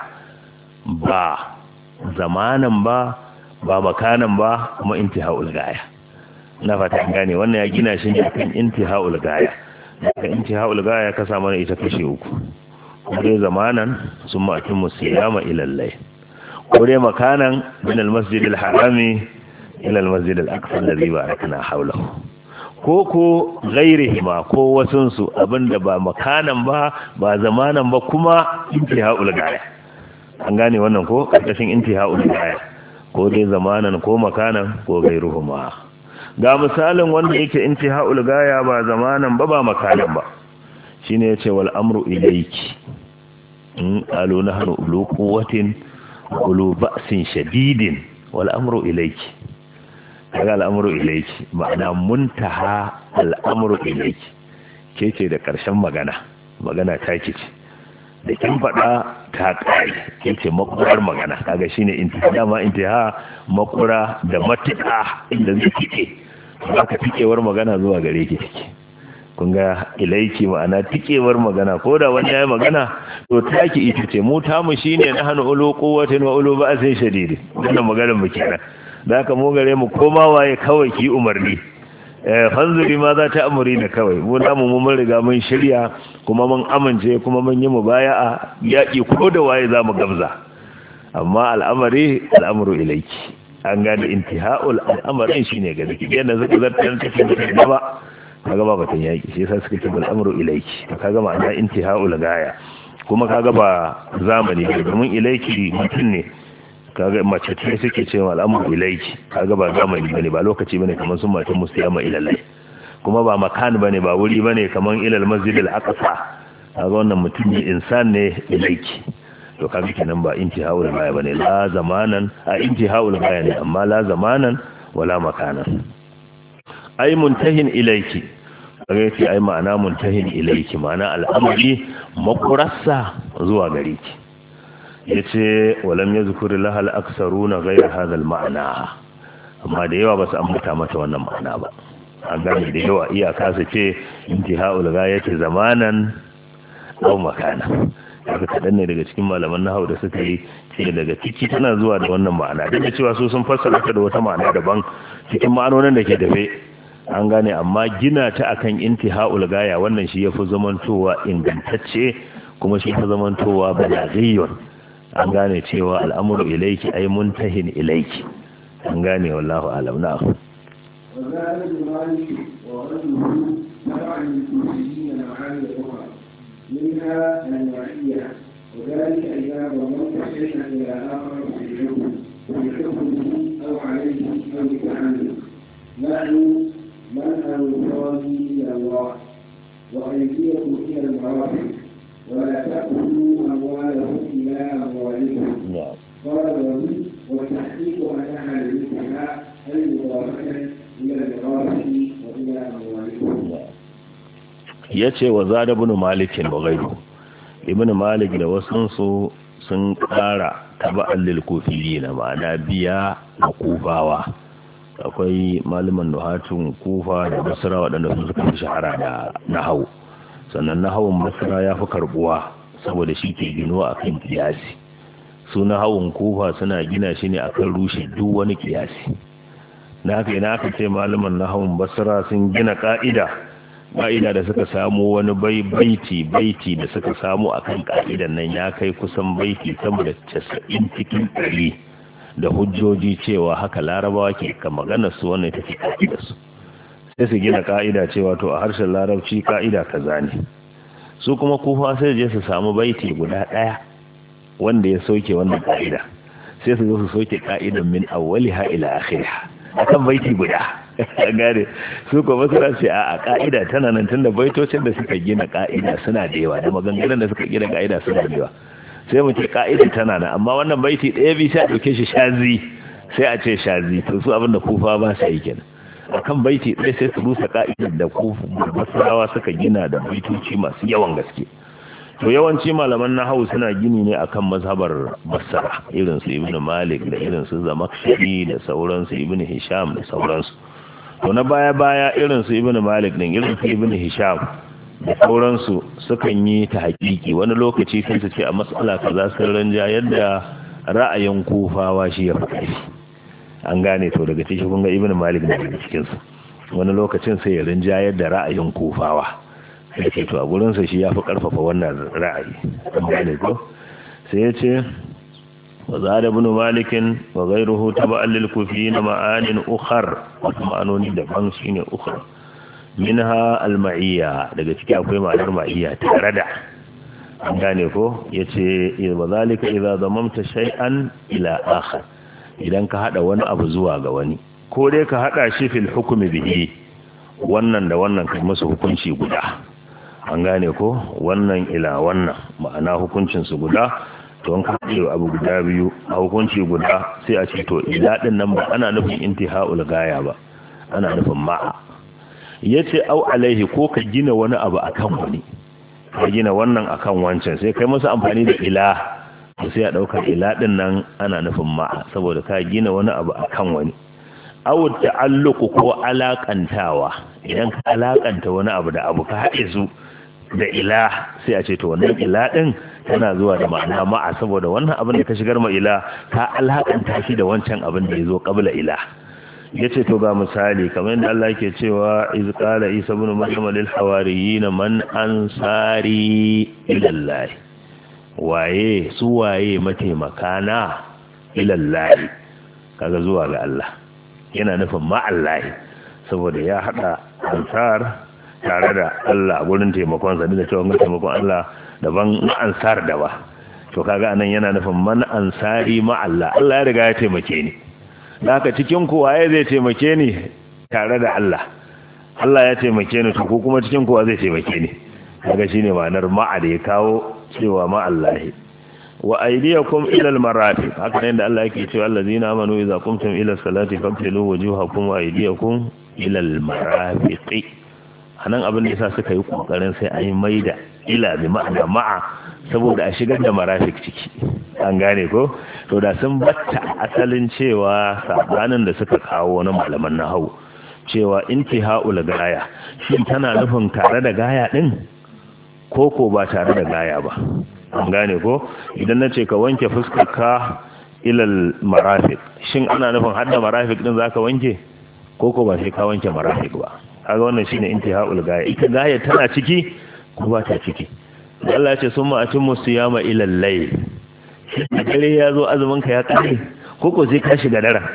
ba zamanan ba makanan ba kuma intiha'ul gaya na fata gane wannan ya gina shi ne akan intiha'ul gaya daga intiha'ul gaya ka samu ne ita kashe uku ko dai zamanan summa atimmu siyama ila al-layl ko dai makanan min al-masjid al-harami ila al-masjid al-aqsa alladhi barakna hawlahu ko ghairihima ko wasun su abinda ba makanan ba zamanan ba kuma intiha'ul gaya an gane wannan ko karkashin intiha'ul gaya ko dai zamanan ko makanan ko gairuhuma ga misalin wanda yake intiha'ul gaya ba zamanan ba makanan ba shine yace wal amru ilayki in qalu nahnu ulu quwwatin ulu ba'sin shadidin wal amru ilayki kaga al amru ilayki ma'ana muntaha al amru ilayki kece da karshen magana ta kici da kin fada ta kai kece makurar magana kaga shine intiha makura da matuƙa inda zai kike aka tikewar magana zuwa gare ki take kun ga ilaiki ma'ana tikewar magana ko da wani yayi magana to taki ita ce mu ta mu shine na hanu ulu quwwatin wa ulu ba'sin shadid wannan maganar mu kenan da haka mu gare mu koma waye kawai ki umarni fanzuri ma za ta amuri da kawai mu namu mun riga mun shirya kuma mun amince kuma mun yi mubaya'a yaki ko da waye zamu gamza amma al'amru ilaiki an gane intiha'ul al'amarin shine ga dake yana zaka zartar take da ba kaga ba batun yaki shi yasa suka ce bil amru ilayki kaga ma'ana intiha'ul gaya kuma kaga ba zamani ne domin ilayki mutun ne kaga mace ce suke cewa al'amru ilayki kaga ba zamani bane ba lokaci bane kamar sun matan musayama ilallah kuma ba makan bane ba wuri bane kamar ilal masjidil aqsa kaga wannan mutum ne insan ne ilayki to kaga kenan ba intiha'ul gaya bane la zamanan a intiha'ul gaya ne amma la zamanan wala makanan ay muntahin ilayki kaga yace ai ma'ana muntahin ilayki ma'ana al'amri makurassa zuwa gare ki yace walam yazkur laha al-aktharuna ghayr hadha al-ma'na amma da yawa ba su ambata mata wannan ma'ana ba an gane da yawa iyaka su ce intiha'ul gaya yace zamanan aw makanan haka kaɗan ne daga cikin malaman nahawu da suka yi ce daga ciki tana zuwa da wannan ma'ana duk da cewa su sun fassara ta da wata ma'ana daban cikin ma'anonin da ke tafe an gane amma gina ta akan intiha'ul gaya wannan shi yafi zamantowa ingantacce kuma shi yafi zamantowa balaghiyun an gane cewa al'amru ilayki ay muntahin ilayki an gane wallahu a'lam na'am منها النوعية وذلك إذا ضمنت شيئا إلى آخر في الحكم أو عليه أو بتعلم نحن من الوصالي إلى الله وأيديكم إلى المرافق ولا تأكلوا أموالهم إلى أموالكم قال الرجل والتحقيق أنها للانتهاء أي مضافة إلى المرافق وإلى أموالكم ya ce wa zada bin malikin wa gairu ibn malik da wasunsu sun kara taba'an lil kufiyina ma'ana biya na kufawa akwai malaman nuhatun kufa da basra waɗanda su suka fi shahara da nahawu. Sannan nahawun basra ya fi karbuwa saboda shi ke ginuwa akan kiyasi. Su nahawun kufa suna gina shi ne akan rushe duk wani kiyasi. Na haka ina aka ce malaman nahawun basra sun gina ka'ida da suka samu wani baiti da suka samu akan ka'idan nan ya kai kusan baiti sama da 90 cikin 100 da hujjoji cewa haka larabawa ke kan magana su wannan take ka'idar su. Sai su gina ka'ida cewa to a harshen larabci ka'ida kaza ne. Su kuma kufa sai je su samu baiti guda daya wanda ya soke wannan ka'ida. Sai su zo su soke ka'idan min awwaliha ila akhiriha akan baiti guda. Gane su ko masana ce a ka'ida tana nan tunda baitocin da suka gina ka'ida suna da yawa da maganganun da suka gina ka'ida suna da yawa. Sai mu ce ka'ida tana nan amma wannan baiti ɗaya bi sai a ɗauke shi shazi sai a ce shazi. To su abinda kufa ba sa yi kenan akan baiti ɗaya sai su rusa ka'idar da kufa basrawa suka gina da baitoci masu yawan gaske. To yawanci malaman nahawu suna gini ne akan mazhabar basra irin su ibnu malik da irin su zamakhshari da sauransu ibnu hisham da sauransu. To na baya irin su ibnu malik din irin su ibnu hisham da sauransu sukan yi ta hakiki wani lokaci sai su ce a mas'ala kaza sun ranja yadda ra'ayin kufawa shi ya fi an gane. To daga cikin kun ga ibnu malik daga cikin su wani lokacin sai ya ranja yadda ra'ayin kufawa sai ce to a gurin sa shi ya fi karfafa wannan ra'ayi an gane ko. sai ya ce وزاد ابن مالك وغيره تبعا للكوفيين معان أخر ومعنون دبان شيء أخر منها المعية daga ciki akwai ma'anar ma'iyya tare da an gane ko yace wazalika idza damamta shay'an ila akhar idan ka hada wani abu zuwa ga wani ko dai ka hada shi fil hukmi bihi wannan da wannan kai musu hukunci guda an gane ko wannan ila wannan ma'ana hukuncin su guda. To an kaɗe abu guda biyu a hukunci guda sai a ce to ila ɗin nan ba ana nufin intiha'ul gaya ba ana nufin ma'a. Yace au alaihi ko ka gina wani abu akan wani ka gina wannan akan wancan sai kai masa amfani da ila to sai a ɗaukar ila ɗin nan ana nufin ma'a saboda ka gina wani abu akan wani. Au ta'alluqu ko alakantawa idan ka alakanta wani abu da abu ka haɗe su da ila sai a ce to wannan ila ɗin tana zuwa da ma'ana ma'a saboda wannan abin da ka shigar ma ila ka alhakanta shi da wancan abin da ya zo qabla ila. Yace to ga misali kamar yadda Allah yake cewa iz qala isa ibn maryam lil hawariyin man ansari ila Allah waye su waye mataimakana ila Allah kaga zuwa ga Allah yana nufin ma Allah saboda ya hada ansar tare da Allah gurin taimakon sa da cewa taimakon Allah daban ansar da ba. To kaga anan yana nufin man ansari ma Allah ya riga ya taimake ni haka cikin ku waye zai taimake ni tare da Allah ya taimake ni to ko kuma cikin ku zai taimake ni kaga shine ma'anar ma'a da ya kawo cewa ma Allah. Wa aydiyakum ila almarafiq haka ne da Allah yake cewa allazina amanu idza qumtum ila salati fagsilu wujuhakum wa aydiyakum ila almarafiq. Anan abin da yasa suka yi kokarin sai ayi maida ila bi ma'ana ma'a saboda a shigar da marafik ciki an gane ko. To da sun batta asalin cewa sabanin da suka kawo na malaman nahwu cewa intihaul gaya shin tana nufin tare da gaya din ko ba tare da gaya ba an gane ko. Idan nace ka wanke fuskarka ilal marafik shin ana nufin hadda marafik din zaka wanke ko ba sai ka wanke marafik ba. Kaga wannan shine intihaul gaya ita gaya tana ciki ko ba ta ciki. Allah ya ce summa atimmu siyama ila al-layl dare ya zo azumin ka ya kare ko sai ka shiga daren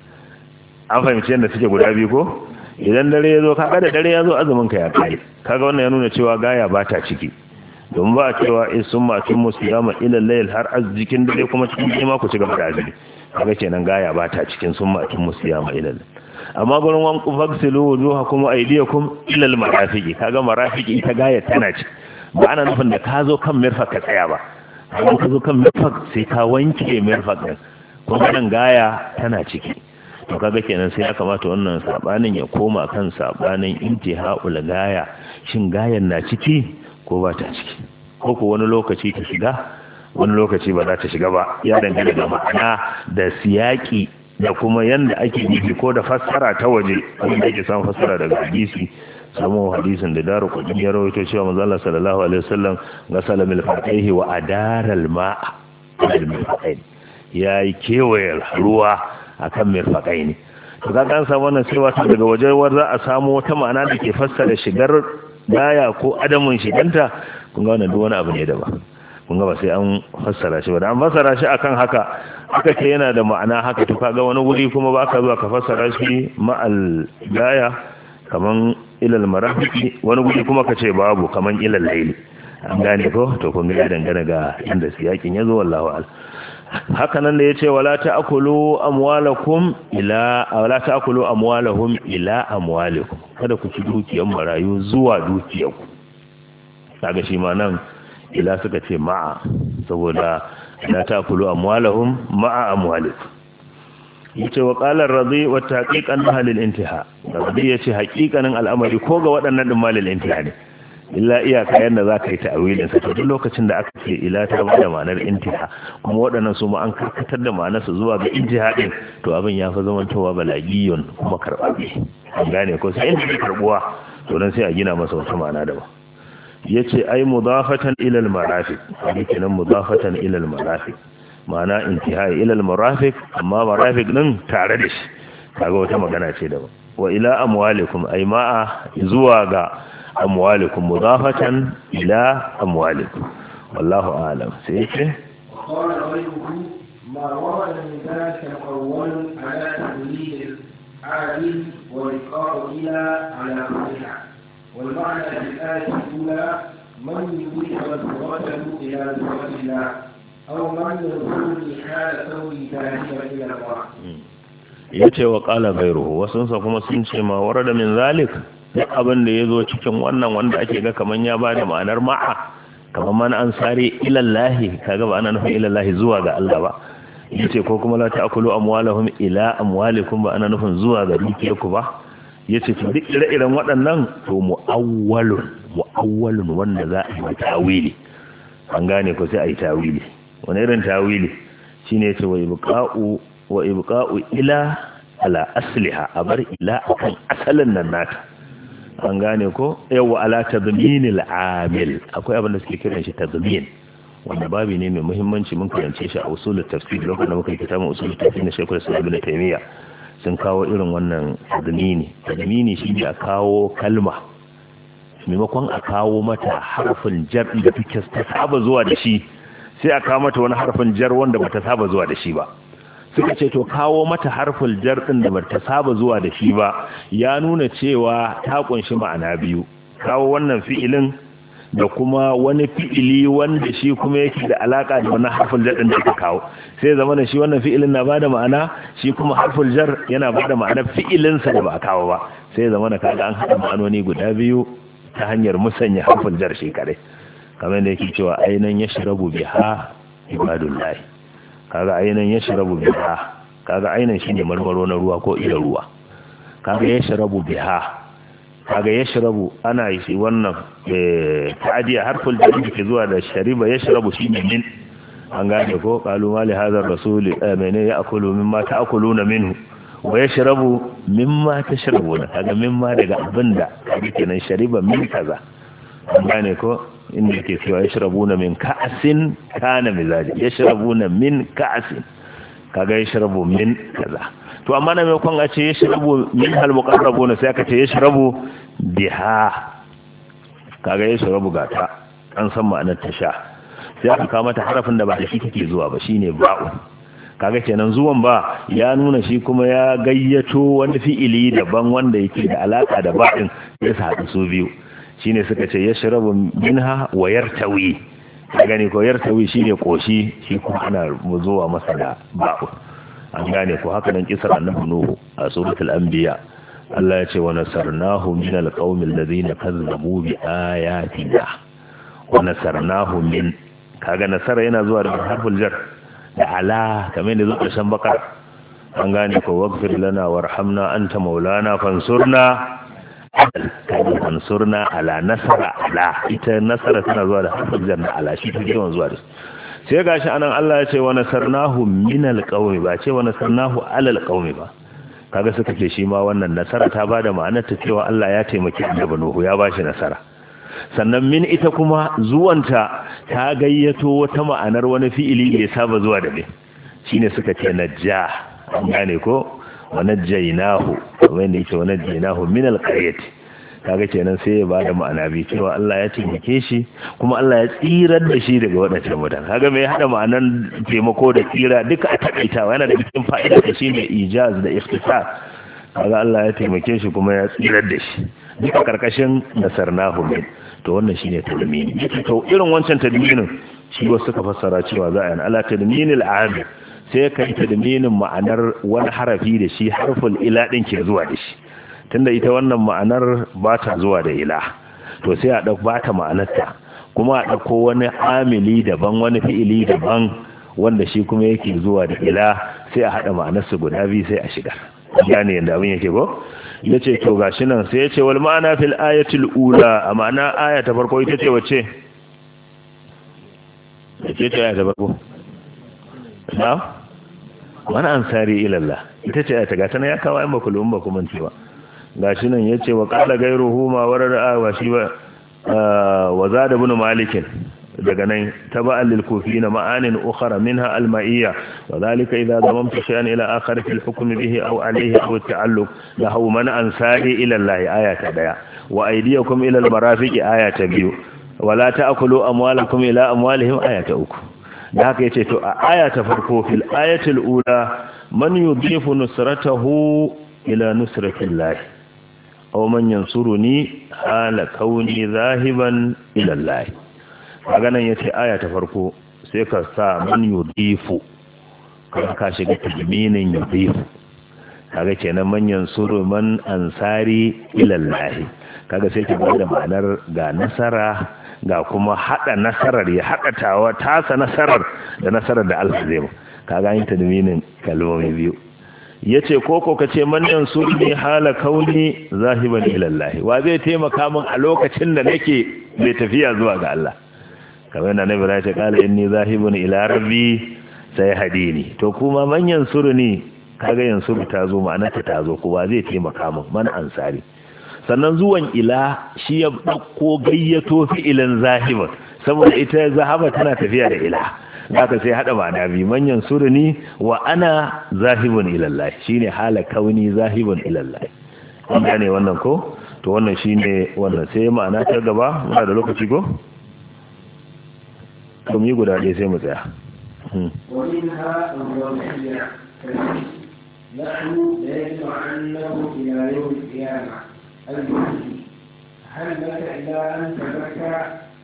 an fahimci yadda suke guda biyu ko. Idan dare ya zo kaga da dare ya zo azumin ka ya kare kaga wannan ya nuna cewa gaya ba ta ciki domin ba cewa summa atimmu siyama ila al-layl har azzikin dare kuma cikin kima ku ci gaba da azumi kaga kenan gaya ba ta cikin summa atimmu siyama ila al-layl. Amma gurin wanku fagsilu wujuhakum wa aydiyakum ila al-marafiqi kaga marafiqi ita gaya tana ci ba ana nufin da ka zo kan mirfaq ka tsaya ba idan ka zo kan mirfaq sai ka wanke mirfaq din kuma nan gaya tana ciki. To kaga kenan sai ya kamata wannan sabanin ya koma kan sabanin intihaul gaya shin gayan na ciki ko ba ta ciki ko wani lokaci ta shiga wani lokaci ba za ta shiga ba ya dangane da ma'ana da siyaki da kuma yanda ake nufi ko da fassara ta waje wanda ake samun fassara daga hadisi. Samu hadisin da daru kudin ya rawaito cewa manzo Allah sallallahu alaihi wasallam gasala mil fataihi wa adara al ma'a al mirfaqain, yayi kewaye ruwa akan mirfaqaini. to kaga an samu wannan sai wata daga waje za a samu wata ma'ana da ke fassara shigar daya ko adamun shiganta. kun ga wannan duk wani abu ne da ba kun ga ba sai an fassara shi ba, da an fassara shi akan haka aka ce yana da ma'ana haka, to kaga wani wuri kuma ba ka zuwa ka fassara shi ma'al daya kaman ilal marafiqi, wani guri kuma ka ce babu kaman ilal layli. an gane ko? to kun ga dangane ga inda siyakin yazo wallahu a'lam. haka nan da yace wala ta'kulu amwalakum ila wala ta'kulu amwalahum ila amwalikum, kada ku ci dukiyan marayu zuwa dukiyarku. kaga shi ma nan ila suka ce ma'a, saboda la ta'kulu amwalahum ma'a amwalikum. yace wa qala ar-radi wa taqiqan halil intiha, radi yace haƙiƙanin al'amari ko ga waɗannan din malil intiha ne, illa iyaka yanda zaka yi ta'awilin sa. to duk lokacin da aka ce ila ta bada ma'anar intiha kuma waɗannan su ma an karkatar da ma'anar su zuwa ga intiha din, to abin ya fa zamantowa balagiyun kuma karbabe. an gane ko? sai inda karbuwa to dan sai a gina masa wata ma'ana daban. yace ai mudafatan ila al-marafiq, kenan mudafatan ila al-marafiq ma'ana intihai ila al-marafiq, amma marafiq din tare da shi, kaga wata magana ce daban. wa ila amwalikum ay ma'a zuwa ga amwalikum mudafatan ila amwalikum, wallahu a'lam. sai yace qala ghayruhu ma warada min dhalika al-awwal ala tadlil al-adil wa liqa'u ila ala qila wal ma'na al-ayati al-ula man yudifu al-fadl ila al-fadl أو من يرسل حال كوني تاهيا إلى الله. yace wa qala ghayruhu, wasun sa kuma sun ce ma warada min zalik, duk abin da yazo cikin wannan wanda ake ga kaman ya bada ma'anar ma'a, kaman man ansari ila Allah, kaga ba ana nufin ila Allah zuwa ga Allah ba. yace ko kuma la ta'kulu amwalahum ila amwalikum, ba ana nufin zuwa ga dukiyarku ba. yace to duk ire-iren waɗannan to mu'awwalun wanda za a yi tawili. an gane ko? sai a yi tawili. wani irin tawili? shine yace wa ibqa'u ila ala asliha, abar ila akan asalin nan nata. an gane ko? yawa ala tadminil amil, akwai abin da suke kiran shi tadmin, wanda babi ne mai muhimmanci. mun karance shi a usulul tafsir lokacin da muka yi kitabun usulul tafsir na Sheikhul Islam Ibn Taymiyyah. sun kawo irin wannan tadmini shi ne a kawo kalma maimakon a kawo mata harfin jar da take ta saba zuwa da shi, sai a kawo mata wani harfin jar wanda bata saba zuwa da shi ba. suka ce to kawo mata harfin jar din da bata saba zuwa da shi ba ya nuna cewa ta kunshi ma'ana biyu. kawo wannan fi'ilin da kuma wani fi'ili wanda shi kuma yake da alaka da wannan harfin jar din da aka kawo, sai zama da shi wannan fi'ilin na bada ma'ana, shi kuma harfin jar yana bada ma'ana fi'ilin sa da ba a kawo ba. sai zama da kaga an hada ma'anoni guda biyu ta hanyar musanya harfin jar shi kadai, kamar da yake cewa ainan yashrabu biha ibadullahi. kaga ainan yashrabu biha, kaga ainan shine marmaro na ruwa ko idan ruwa. kaga yashrabu biha, kaga yashrabu ana yi wannan ta'adiya harful jar ke zuwa da shariba yashrabu shine min. an gane ko? qalu ma li hadha ar-rasul amene ya'kulu mimma ta'kuluna minhu wa yashrabu mimma tashrabuna. kaga mimma daga abinda kaga kenan shariba min kaza. an gane ko? inda ke cewa yashrabuna min ka'sin kana mizaji, yashrabuna min ka'sin, kaga yashrabu min kaza. to amma na mai kon a ce yashrabu min hal muqarrabuna, sai aka ce yashrabu biha, kaga yashrabu gata an san ma'anar ta sha, sai aka kawo mata harafin da ba da shi take zuwa ba, shine ba'u. kaga kenan zuwan ba ya nuna shi kuma ya gayyato wani fi'ili daban wanda yake da alaka da ba'in, ya haɗu su biyu. shine suka ce yashrabu minha wa yartawi. ka gane ko? yartawi shine koshi, shi kuma ana zuwa masa da ba'u. an gane ko? haka nan kisar annabi nuhu a suratul anbiya, Allah ya ce wa nasarnahu min alqaumil ladina kazzabu bi ayatina. wa nasarnahu min, kaga nasara yana zuwa da harful jar da ala, kamar yadda zuwa ƙarshen bakar. an gane ko? waghfir lana warhamna anta maulana fansurna fansurna ala nasara ala. ita nasara tana zuwa da harful jar da ala, shi take yawan zuwa da sai gashi anan Allah ya ce wa nasarnahu minal qaumi ba ce wa nasarnahu alal qaumi ba kaga suka ce shi ma wannan nasara ta bada ma'anar ta cewa Allah ya taimaki annabi Nuhu ya bashi nasara sannan min ita kuma zuwanta ta gayyato wata ma'anar wani fi'ili da ya saba zuwa da ne shine suka ce najja an gane ko wa najjaynahu kamar yadda yake wa najjaynahu min alqaryati kaga kenan sai ya bada ma'ana bi cewa Allah ya taimake shi kuma Allah ya tsirar da shi daga wadannan mutane kaga me ya hada ma'anan taimako da tsira duka a takaitawa yana da cikin fa'ida da shine ijaz da ikhtisar kaga Allah ya taimake shi kuma ya tsirar da shi duka karkashin nasarnahu min to wannan shine tadmini to irin wancan tadminin shi wasu suka fassara cewa za a yi ala tadminil amil sai kai tadminin ma'anar wani harafi da shi harful ila din ke zuwa da shi tunda ita wannan ma'anar ba ta zuwa da ila to sai a ɗauka ba ta ma'anarta kuma a ɗauko wani amili daban wani fi'ili daban wanda shi kuma yake zuwa da ila sai a haɗa ma'anarsu guda biyu sai a shiga gane yadda abin yake ko ya ce to gashi nan sai ya ce wal ma'ana fil ayatul ula a ma'ana aya ta farko ita ce wacce ce ta aya ta farko na wani ansari ilallah ita ce aya ta gata na ya kawo yan bakulun ba kuma cewa gashi nan yace wa qala ghayruhu ma warada wa shi ba wa zada ibn malik daga nan taba'an lil kufina ma'anin ukhra minha al ma'iyya wa dhalika idha damamta shay'an ila akhar fi al hukm bihi aw alayhi aw ta'alluq lahu man ansari ila allah ayata daya wa aydiyakum ila al marafiqi ayata biyu wa la ta'kulu amwalakum ila amwalihim ayata uku da haka yace to a ayata farko fil ayatil ula man yudifu nusratahu ila nusratillah aw man yansuruni hala kauni zahiban ila Allah kaga nan yace aya ta farko sai ka sa man yudifu ka shiga tadminin yudifu kaga kenan man yansuru man ansari ila Allah kaga sai ka bada ma'anar ga nasara ga kuma hada nasarar ya hada tawa tasa nasarar da nasarar da Allah zai mu kaga yin tadminin kalmomi biyu yace koko kace man yansurni hala kauni zahiban ila Allah wa zai taimaka min a lokacin da nake mai tafiya zuwa ga Allah kamar yana nabi ya ce kala inni zahibun ila rabbi sai hadini to kuma man yansurni kaga yansuru ta zo ma'ana ta zo ko wa zai taimaka min man ansari sannan zuwan ila shi ya dauko gayyato fi'ilan zahiban saboda ita zahaba tana tafiya da ila haka sai hada ma'ana bi manyan suruni wa ana zahibun ila Allah shine hala kauni zahibun ila Allah an gane wannan ko to wannan shine wannan sai ma'ana ta gaba muna da lokaci ko to mu guda ɗaya sai mu tsaya ومنها الرمزية نحن لا يجمعنه إلى يوم القيامة الجزء هل لك إلى أن تذكر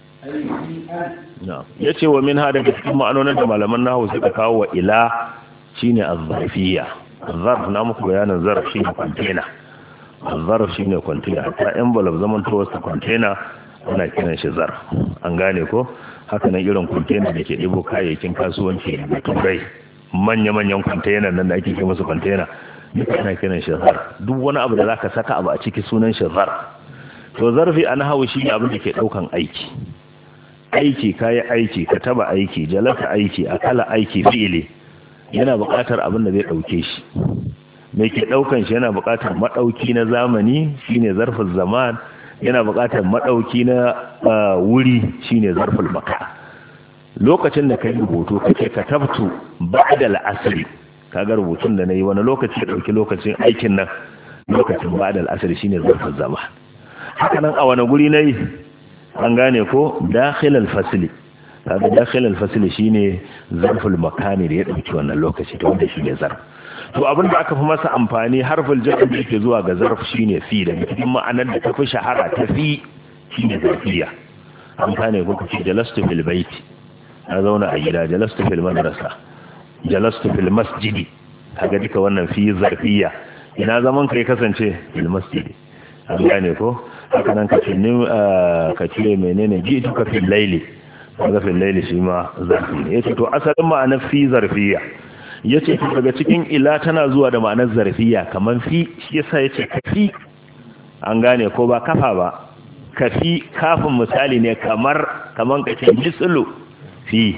ya ce wa min ha daga cikin ma'anonin da malaman nahu suka kawo wa ila shine az-zarfiyya az-zarf na muku bayanin zarf shine container az-zarf shine container ta envelope zaman to wasu container ana kiran shi zarf an gane ko haka nan irin container da ke ɗebo kayayyakin kasuwanci da turai manya-manyan container nan da ake kai musu container duka ana kiran shi zarf duk wani abu da zaka saka abu a ciki sunan shi zarf to zarfi an hawo shi abin da ke daukan aiki kayi aiki ka taba aiki jalasa aiki akala aiki fi'ili yana buƙatar abin da zai dauke shi me ke daukan shi yana buƙatar madauki na zamani shine zarful zaman yana buƙatar madauki na wuri shine zarful makan lokacin da kai rubutu kake ka tabtu ba'da al-asr kaga rubutun da nayi wani lokaci ya dauki lokacin aikin nan lokacin ba'da al-asr shine zarful zaman haka nan a wani guri nayi an gane ko dakhil al-fasli kaga dakhil al-fasli shine zarful makani da ya dauki wannan lokaci to wanda shine zarf to abin da aka fi masa amfani harful jar da yake zuwa ga zarf shine fi da cikin ma'anar da tafi shahara ta fi shine zarfiya an gane ko kace jalastu fil baiti na zauna a gida jalastu fil madrasa jalastu fil masjidi kaga duka wannan fi zarfiya ina zaman kai kasance fil masjidi an gane ko haka nan ka ce menene ji duka fil laili kaga fil laili shi ma zarfi ne yace to asalin ma'anar fi zarfiya yace to daga cikin ila tana zuwa da ma'anar zarfiya kaman fi shi yasa yace kafi an gane ko ba kafa ba kafi kafin misali ne kaman kace mislu fi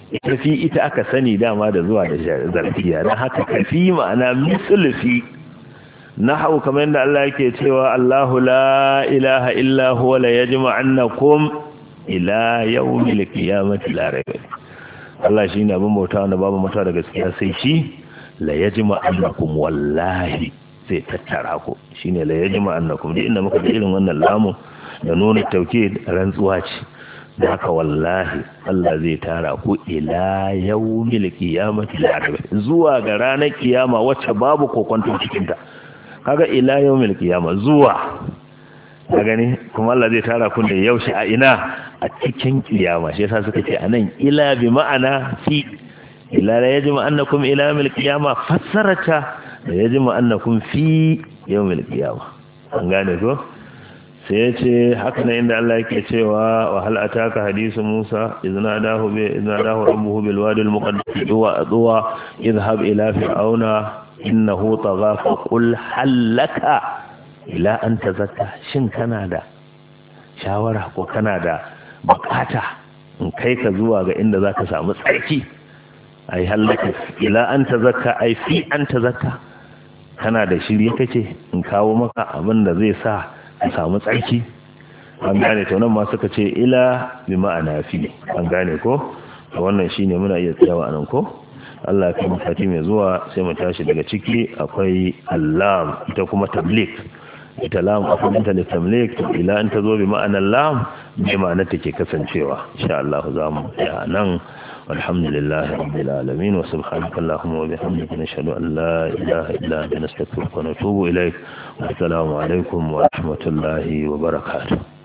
ita fi ita aka sani dama da zuwa da zarfiya dan haka kafi ma'ana mislu fi nahwu kamar yadda Allah yake cewa Allahu la ilaha illa huwa la yajma'annakum ila yawmil qiyamati la rayba. Allah shine abin bauta wanda babu mutuwa da gaskiya sai shi, la yajma'annakum wallahi zai tattara ku, shine la yajma'annakum. duk inda muka ga irin wannan lamu da nuna tauhid rantsuwa ce, da haka wallahi Allah zai tara ku ila yawmil qiyamati la rayba, zuwa ga ranar kiyama wacce babu kokonto cikin ta. Kaga ila yawmil qiyama zuwa, ka gani kuma Allah zai tara ku da yaushe a ina, a cikin kiyama. Shi yasa suka ce anan ila bi ma'ana fi, ila la yajma annakum ila yawmil qiyama fassarata la yajma annakum fi yawmil qiyama. An gane ko? Sai ya ce haka nan inda Allah yake cewa wa hal ataka hadisu Musa idna dahu rabbuhu bil wadi al muqaddas duwa idhhab ila fir'auna innahu tagha fa qul hallaka ila an tazakka. Shin kana da shawara ko kana da bukata in kai ka zuwa ga inda zaka samu tsarki? Ai hallaka ila an tazakka, ai fi an tazakka, kana da shirye kace in kawo maka abin da zai sa ka samu tsarki? An gane to nan ma suka ce ila bi ma'ana fi. An gane ko? Wannan shine muna iya tsayawa anan ko? Allah ya kuma sati mai zuwa sai mu tashi daga ciki akwai allam, ita kuma tablik. Ita lam akwai ta da tamlik, ila an ta zo bi ma'anar lam bi ma'anar take kasancewa. Insha Allah za mu tsaya nan. Alhamdulillahi rabbil alamin wa subhanaka allahumma wa bihamdika nashhadu an la ilaha illa anta nastaghfiruka wa natubu ilaik. Assalamu alaikum wa rahmatullahi wa barakatuh.